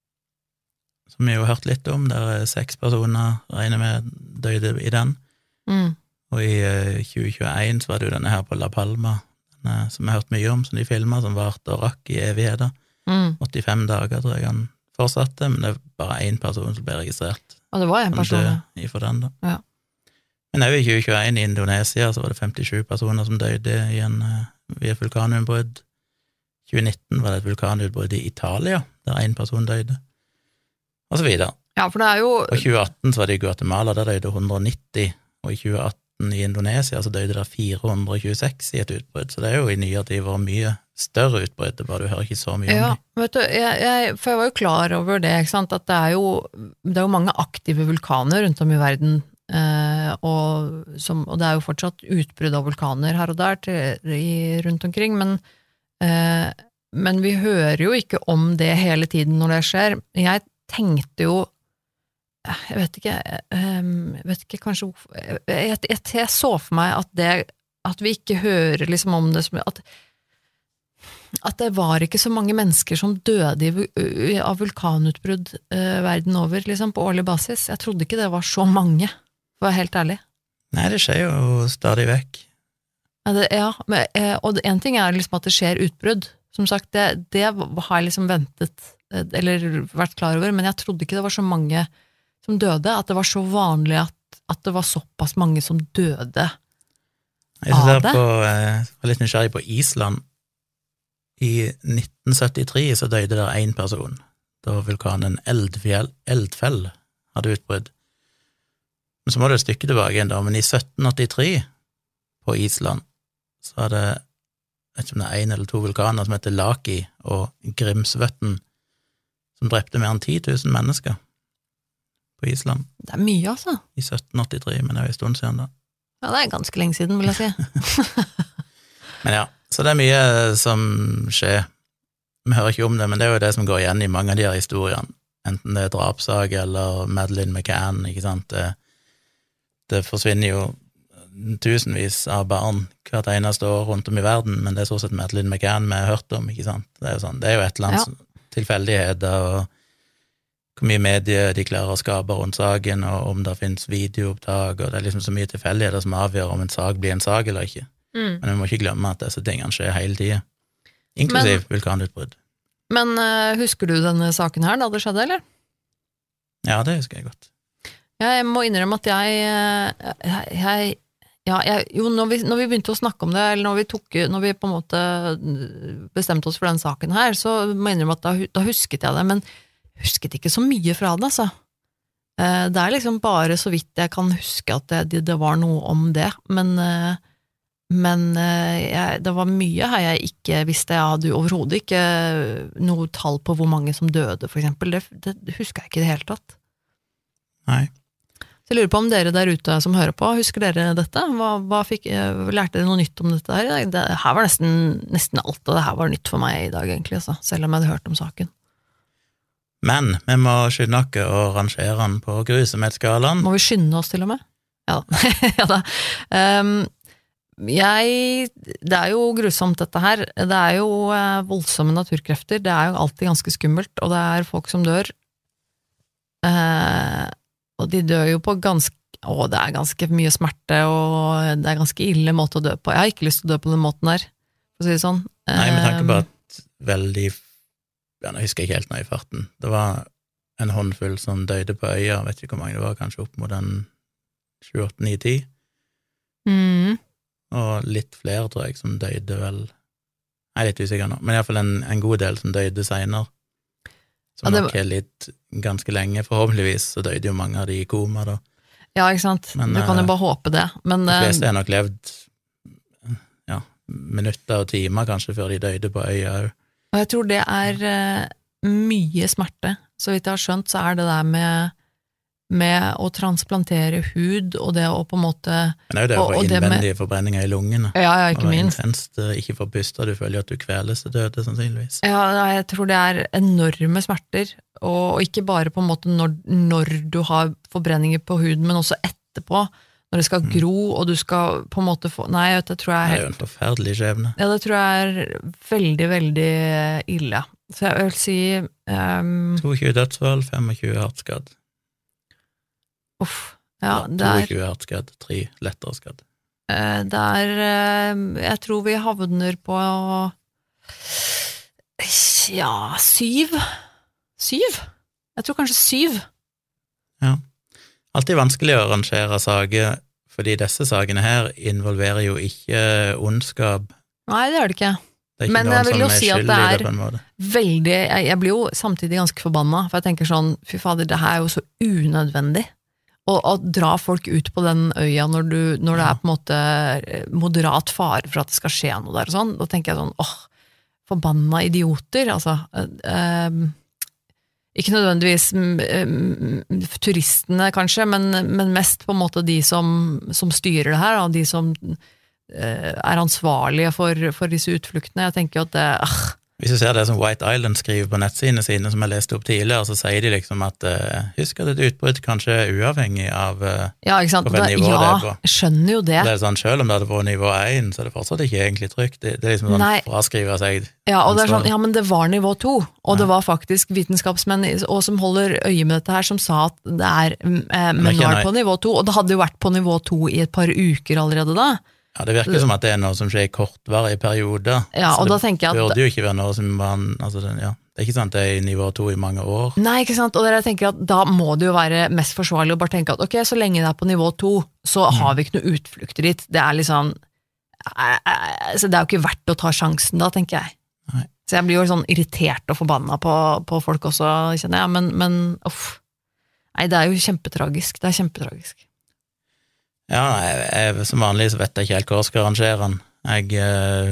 som vi jo har hørt litt om, der er seks personer regner med døde i den. Mm. Og i eh, tjue tjueén så var det jo denne her på La Palma, denne, som jeg har hørt mye om, som de filmet, som varte og rakk i evigheter. Mm. åttifem dager, tror jeg han fortsatte, men det er bare én person som ble registrert. Og det var en person, ja. For den, da. Ja. Men også i tjue tjueén i Indonesia så var det femtisju personer som døde i en via vulkanutbrudd. tjue nitten var det et vulkanutbrudd i Italia, der en person døde. Og så videre. Ja, for det er jo... Og i tjue atten så var det i Guatemala, der døde hundre og nitti, og i tjue atten i Indonesia så døde det fire hundre og tjueseks i et utbrudd, så det er jo i nyere tid vært mye større utbrudd, bare du hører ikke så mye ja, om det. Vet du, jeg, jeg, for jeg var jo klar over det, ikke sant, at det er jo, det er jo mange aktive vulkaner rundt om i verden, eh, og, som, og det er jo fortsatt utbrudd av vulkaner her og der til, i, rundt omkring, men, eh, men vi hører jo ikke om det hele tiden når det skjer. Jeg tenkte jo, jeg vet ikke, jeg vet ikke kanskje, jeg, jeg, jeg, jeg så for meg at det, at vi ikke hører liksom om det, som, at at det var ikke så mange mennesker som døde i, av vulkanutbrudd uh, verden over, liksom, på årlig basis. Jeg trodde ikke det var så mange, for å være helt ærlig. Nei, det skjer jo stadig vekk. Ja, det, ja men, uh, og det, en ting er liksom at det skjer utbrudd. Som sagt, det, det har jeg liksom ventet, uh, eller vært klar over, men jeg trodde ikke det var så mange som døde, at det var så vanlig at, at det var såpass mange som døde jeg av det. På, jeg var litt nysgjerrig på Island. I nitten syttitre så døde der en person, da vulkanen Eldfjell, Eldfell hadde utbrudd. Men så må det et stykke tilbake igjen da, men i sytten åttitre på Island så var det, jeg vet ikke om det er en eller to vulkaner som heter Laki og Grimsvøtten, som drepte mer enn ti tusen mennesker på Island. Det er mye, altså. I sytten åttitre, men det er jo en stund siden da. Ja, det er ganske lenge siden, vil jeg si. Men ja, så det er mye som skjer. Vi hører ikke om det, men det er jo det som går igjen i mange av de her historiene. Enten det er drapssak eller Madeleine McCann, ikke sant? Det, det forsvinner jo tusenvis av barn hvert eneste år rundt om i verden, men det er så sett Madeleine McCann vi har hørt om, ikke sant? Det er jo sånn, det er jo et eller annet ja. Tilfeldigheter, og hvor mye medier de klarer å skape rundt saken, og om det finnes videoopptak, og det er liksom så mye tilfeldigheter som avgjør om en sak blir en sak eller ikke. Mm. Men vi må ikke glemme at disse tingene skjer hele tiden, inklusiv men, vulkanutbrudd. Men uh, husker du denne saken her da det skjedde, eller? Ja, det husker jeg godt. Jeg må innrømme at jeg, jeg, jeg, ja, jeg jo, når vi, når vi begynte å snakke om det, eller når vi, tok, når vi på en måte bestemte oss for den saken her, så må jeg innrømme at da, da husket jeg det, men husket ikke så mye fra det, altså. Uh, det er liksom bare så vidt jeg kan huske at det, det var noe om det, men uh, Men jeg, det var mye her jeg ikke visste. Jeg hadde jo overhodet ikke noe tall på hvor mange som døde, for eksempel. Det, det husker jeg ikke i det hele tatt. Nei. Så jeg lurer på om dere der ute som hører på, husker dere dette? Hva, hva fikk, lærte dere noe nytt om dette her? Det her var nesten, nesten alt, og det her var nytt for meg i dag, egentlig, altså, selv om jeg hadde hørt om saken. Men vi må skynde oss og rangere den på grusomhetsskalaen. Må vi skynde oss til og med? Ja da. ja da. Um, Jeg, det er jo grusomt dette her, det er jo eh, voldsomme naturkrefter, det er jo alltid ganske skummelt, og det er folk som dør, eh, og de dør jo på ganske, å det er ganske mye smerte, og det er ganske ille måte å dø på. Jeg har ikke lyst til å dø på den måten der, for å si det sånn. Nei, med tanke på at veldig, ja, nå husker jeg ikke helt nå i farten, det var en håndfull som døde på øya, vet ikke hvor mange det var, kanskje opp mot den sju, åtte, ni, ti. Mhm. Og litt flere, tror jeg, som døde vel, jeg er litt usikker nå, men i hvert fall en, en god del som døde senere, som ja, det... nok er litt ganske lenge, forhåpentligvis, så døde jo mange av de i koma da. Ja, ikke sant, men, du kan jo bare håpe det. Men, de fleste har nok levd ja, minutter og timer kanskje før de døde på øya. Og jeg tror det er uh, mye smerte, så vidt jeg har skjønt, så er det der med med å transplantere hud, og det å på en måte... Men det er jo det å og, få og det innvendige med, forbrenninger i lungene. Ja, ja, ikke og minst. Intenst, ikke får puste, du føler at du kveles til døde, sannsynligvis. Ja, jeg tror det er enorme smerter, og, og ikke bare på en måte når, når du har forbrenninger på huden, men også etterpå, når det skal gro, og du skal på en måte få... Nei, det tror jeg er helt... Det er jo en forferdelig skjebne. Ja, det tror jeg er veldig, veldig ille. Så jeg vil si... Um, tjueto dødsfall, tjuefem hardt skadd. Uff, ja, det er... tjueto hardt skadd, tre lettere skadd. Uh, det er... Uh, jeg tror vi havner på... Ja, syv. Syv? Jeg tror kanskje syv. Ja. Alltid vanskelig å rangere saker, fordi disse sakene her involverer jo ikke ondskap. Nei, det gjør det ikke. Det er ikke Men noen jeg vil jo som er si at skyldig det i er det på en måte. veldig, jeg, jeg blir jo samtidig ganske forbanna, for jeg tenker sånn, fy fader, det her er jo så unødvendig. Å, å dra folk ut på den øya når, du, når det er på en måte moderat fare for at det skal skje noe der og sånn, da tenker jeg sånn, åh, forbanna idioter, altså... Øh, ikke nødvendigvis um, turistene kanskje, men, men mest på en måte de som, som styrer det her, og de som uh, er ansvarlige for, for disse utfluktene. Jeg tenker jo at det, uh. Hvis du ser det som White Island skriver på nettsidene sine, som jeg leste opp tidligere, så sier de liksom at uh, husk at et utbrudd kanskje er uavhengig av uh, ja, ikke sant? på hvilket nivå ja, det er på. Jeg skjønner jo det. Og det er sånn, selv om det hadde vært nivå én, så er det fortsatt ikke egentlig trygt. Det, det er liksom sånn Nei. fraskriver seg Ja, og det er sånn, ja, men det var nivå to, og Ja. det var faktisk vitenskapsmenn og som holder øye med dette her, som sa at det er eh, Men men ikke nå er nei. det på nivå to, og det hadde jo vært på nivå to i et par uker allerede da. Ja, det virker som at det er noe som skjer i kortvarige perioder. Ja, så og det da tenker jeg at burde jo ikke være noe som man, altså det, ja, det er ikke sant at det er i nivå to i mange år. Nei, ikke sant, og dere tenker at da må det jo være mest forsvarlig å bare tenke at ok, så lenge det er på nivå to, så har vi ikke noe utflukter dit. Det er liksom, eh, eh, så det er jo ikke verdt å ta sjansen da, tenker jeg. Nei. Så jeg blir jo sånn irritert og forbanna på, på folk også, kjenner jeg, men, men uff. Nei, det er jo kjempetragisk, det er kjempetragisk. Ja, jeg, jeg, som vanlig så vet jeg ikke helt hvor jeg skal rangere den. Jeg eh,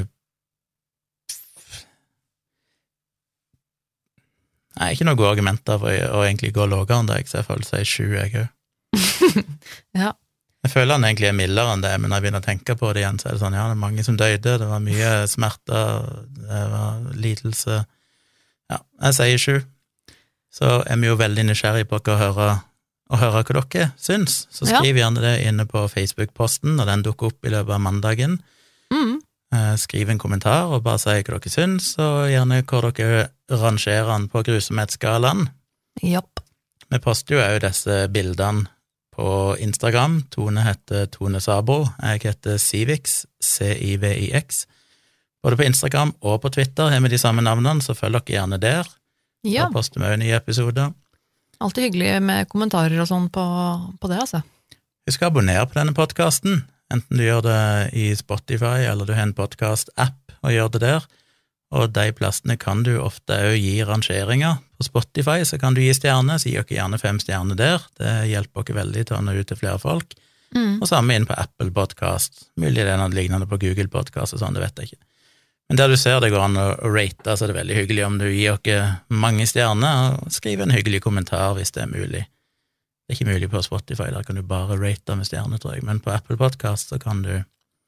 Jeg har ikke noen gode argumenter for å, å egentlig gå lavere enn det, så jeg føler seg sju, jeg òg. Ja. Jeg føler han egentlig er mildere enn det, men når jeg begynner å tenke på det igjen, så er det sånn, ja, det er mange som døde, det var mye smerter, det var lidelse. Ja, jeg sier sju. Så er vi jo veldig nysgjerrig på å høre, å høre hva dere syns. Så skriv ja. gjerne det inne på Facebook-posten, når den dukker opp i løpet av mandagen. Mm. Skriv en kommentar og bare si hva dere syns, og gjerne hvor dere rangerer den på grusomhetsskalaen. Japp. Vi poster jo også disse bildene på Instagram. Tone heter Tone Sabro, jeg heter Civix, C I V I X. Både på Instagram og på Twitter har vi de samme navnene, så følg dere gjerne der. Ja. Da poster vi jo nye episoder. Alltid hyggelig med kommentarer og sånn på, på det, altså. Husk å abonnere på denne podcasten, enten du gjør det i Spotify, eller du har en podcast-app og gjør det der. Og de plassene kan du ofte også gi rangeringer. På Spotify så kan du gi stjerner, så gi dere gjerne fem stjerner der. Det hjelper dere veldig til å nå ut til flere folk. Mm. Og samme inn på Apple Podcast. Mulig det er noe lignende på Google Podcast og sånn, det vet jeg ikke. Men der du ser det går an å rate, så er det veldig hyggelig om du gir dere mange stjerner, og skriv en hyggelig kommentar hvis det er mulig. Det er ikke mulig på Spotify, der kan du bare rate med stjerner, tror jeg, men på Apple Podcast så kan du,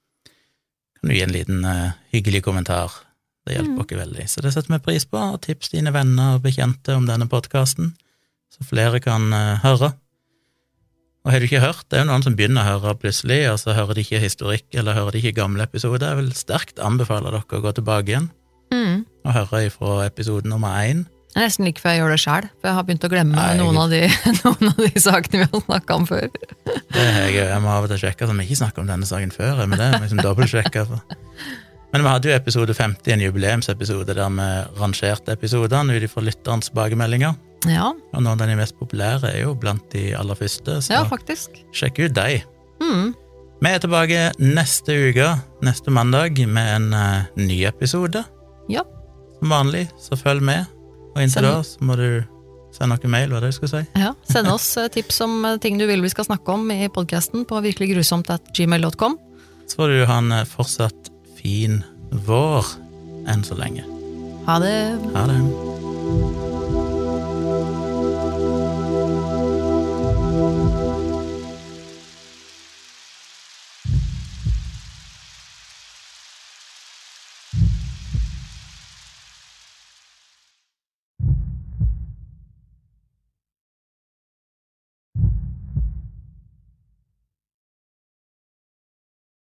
kan du gi en liten uh, hyggelig kommentar. Det hjelper dere mm. veldig. Så det setter vi pris på, og tips dine venner og bekjente om denne podcasten, så flere kan uh, høre. Og har du ikke hørt, det er jo noen som begynner å høre plutselig, og så hører de ikke historikk, eller hører de ikke gamle episoder. Jeg vil sterkt anbefale dere å gå tilbake igjen, mm. og høre ifra episode nummer én. Det er nesten like før jeg gjør det selv, for jeg har begynt å glemme Nei, noen, av de, noen av de sakene vi har snakket om før. Det er jeg, jeg må av og til sjekke som vi ikke snakket om denne saken før, men det er liksom dobbeltsjekke. Men vi hadde jo episode femti, en jubileumsepisode der vi rangerte episodene ut ifra lytterens tilbakemeldinger. Ja. Og noen av de mest populære er jo blant de aller første, så ja, faktisk. Sjekk ut deg. Mm. Vi er tilbake neste uke, neste mandag, med en uh, ny episode. Ja. Som vanlig, så følg med. Og inntil da så må du sende noen mail, hva det du skulle si. Ja, send oss tips om ting du vil vi skal snakke om i podcasten på virkeliggrusomt at gmail dot com. Så får du ha en fortsatt fin vår enn så lenge. Ha det. Ha det.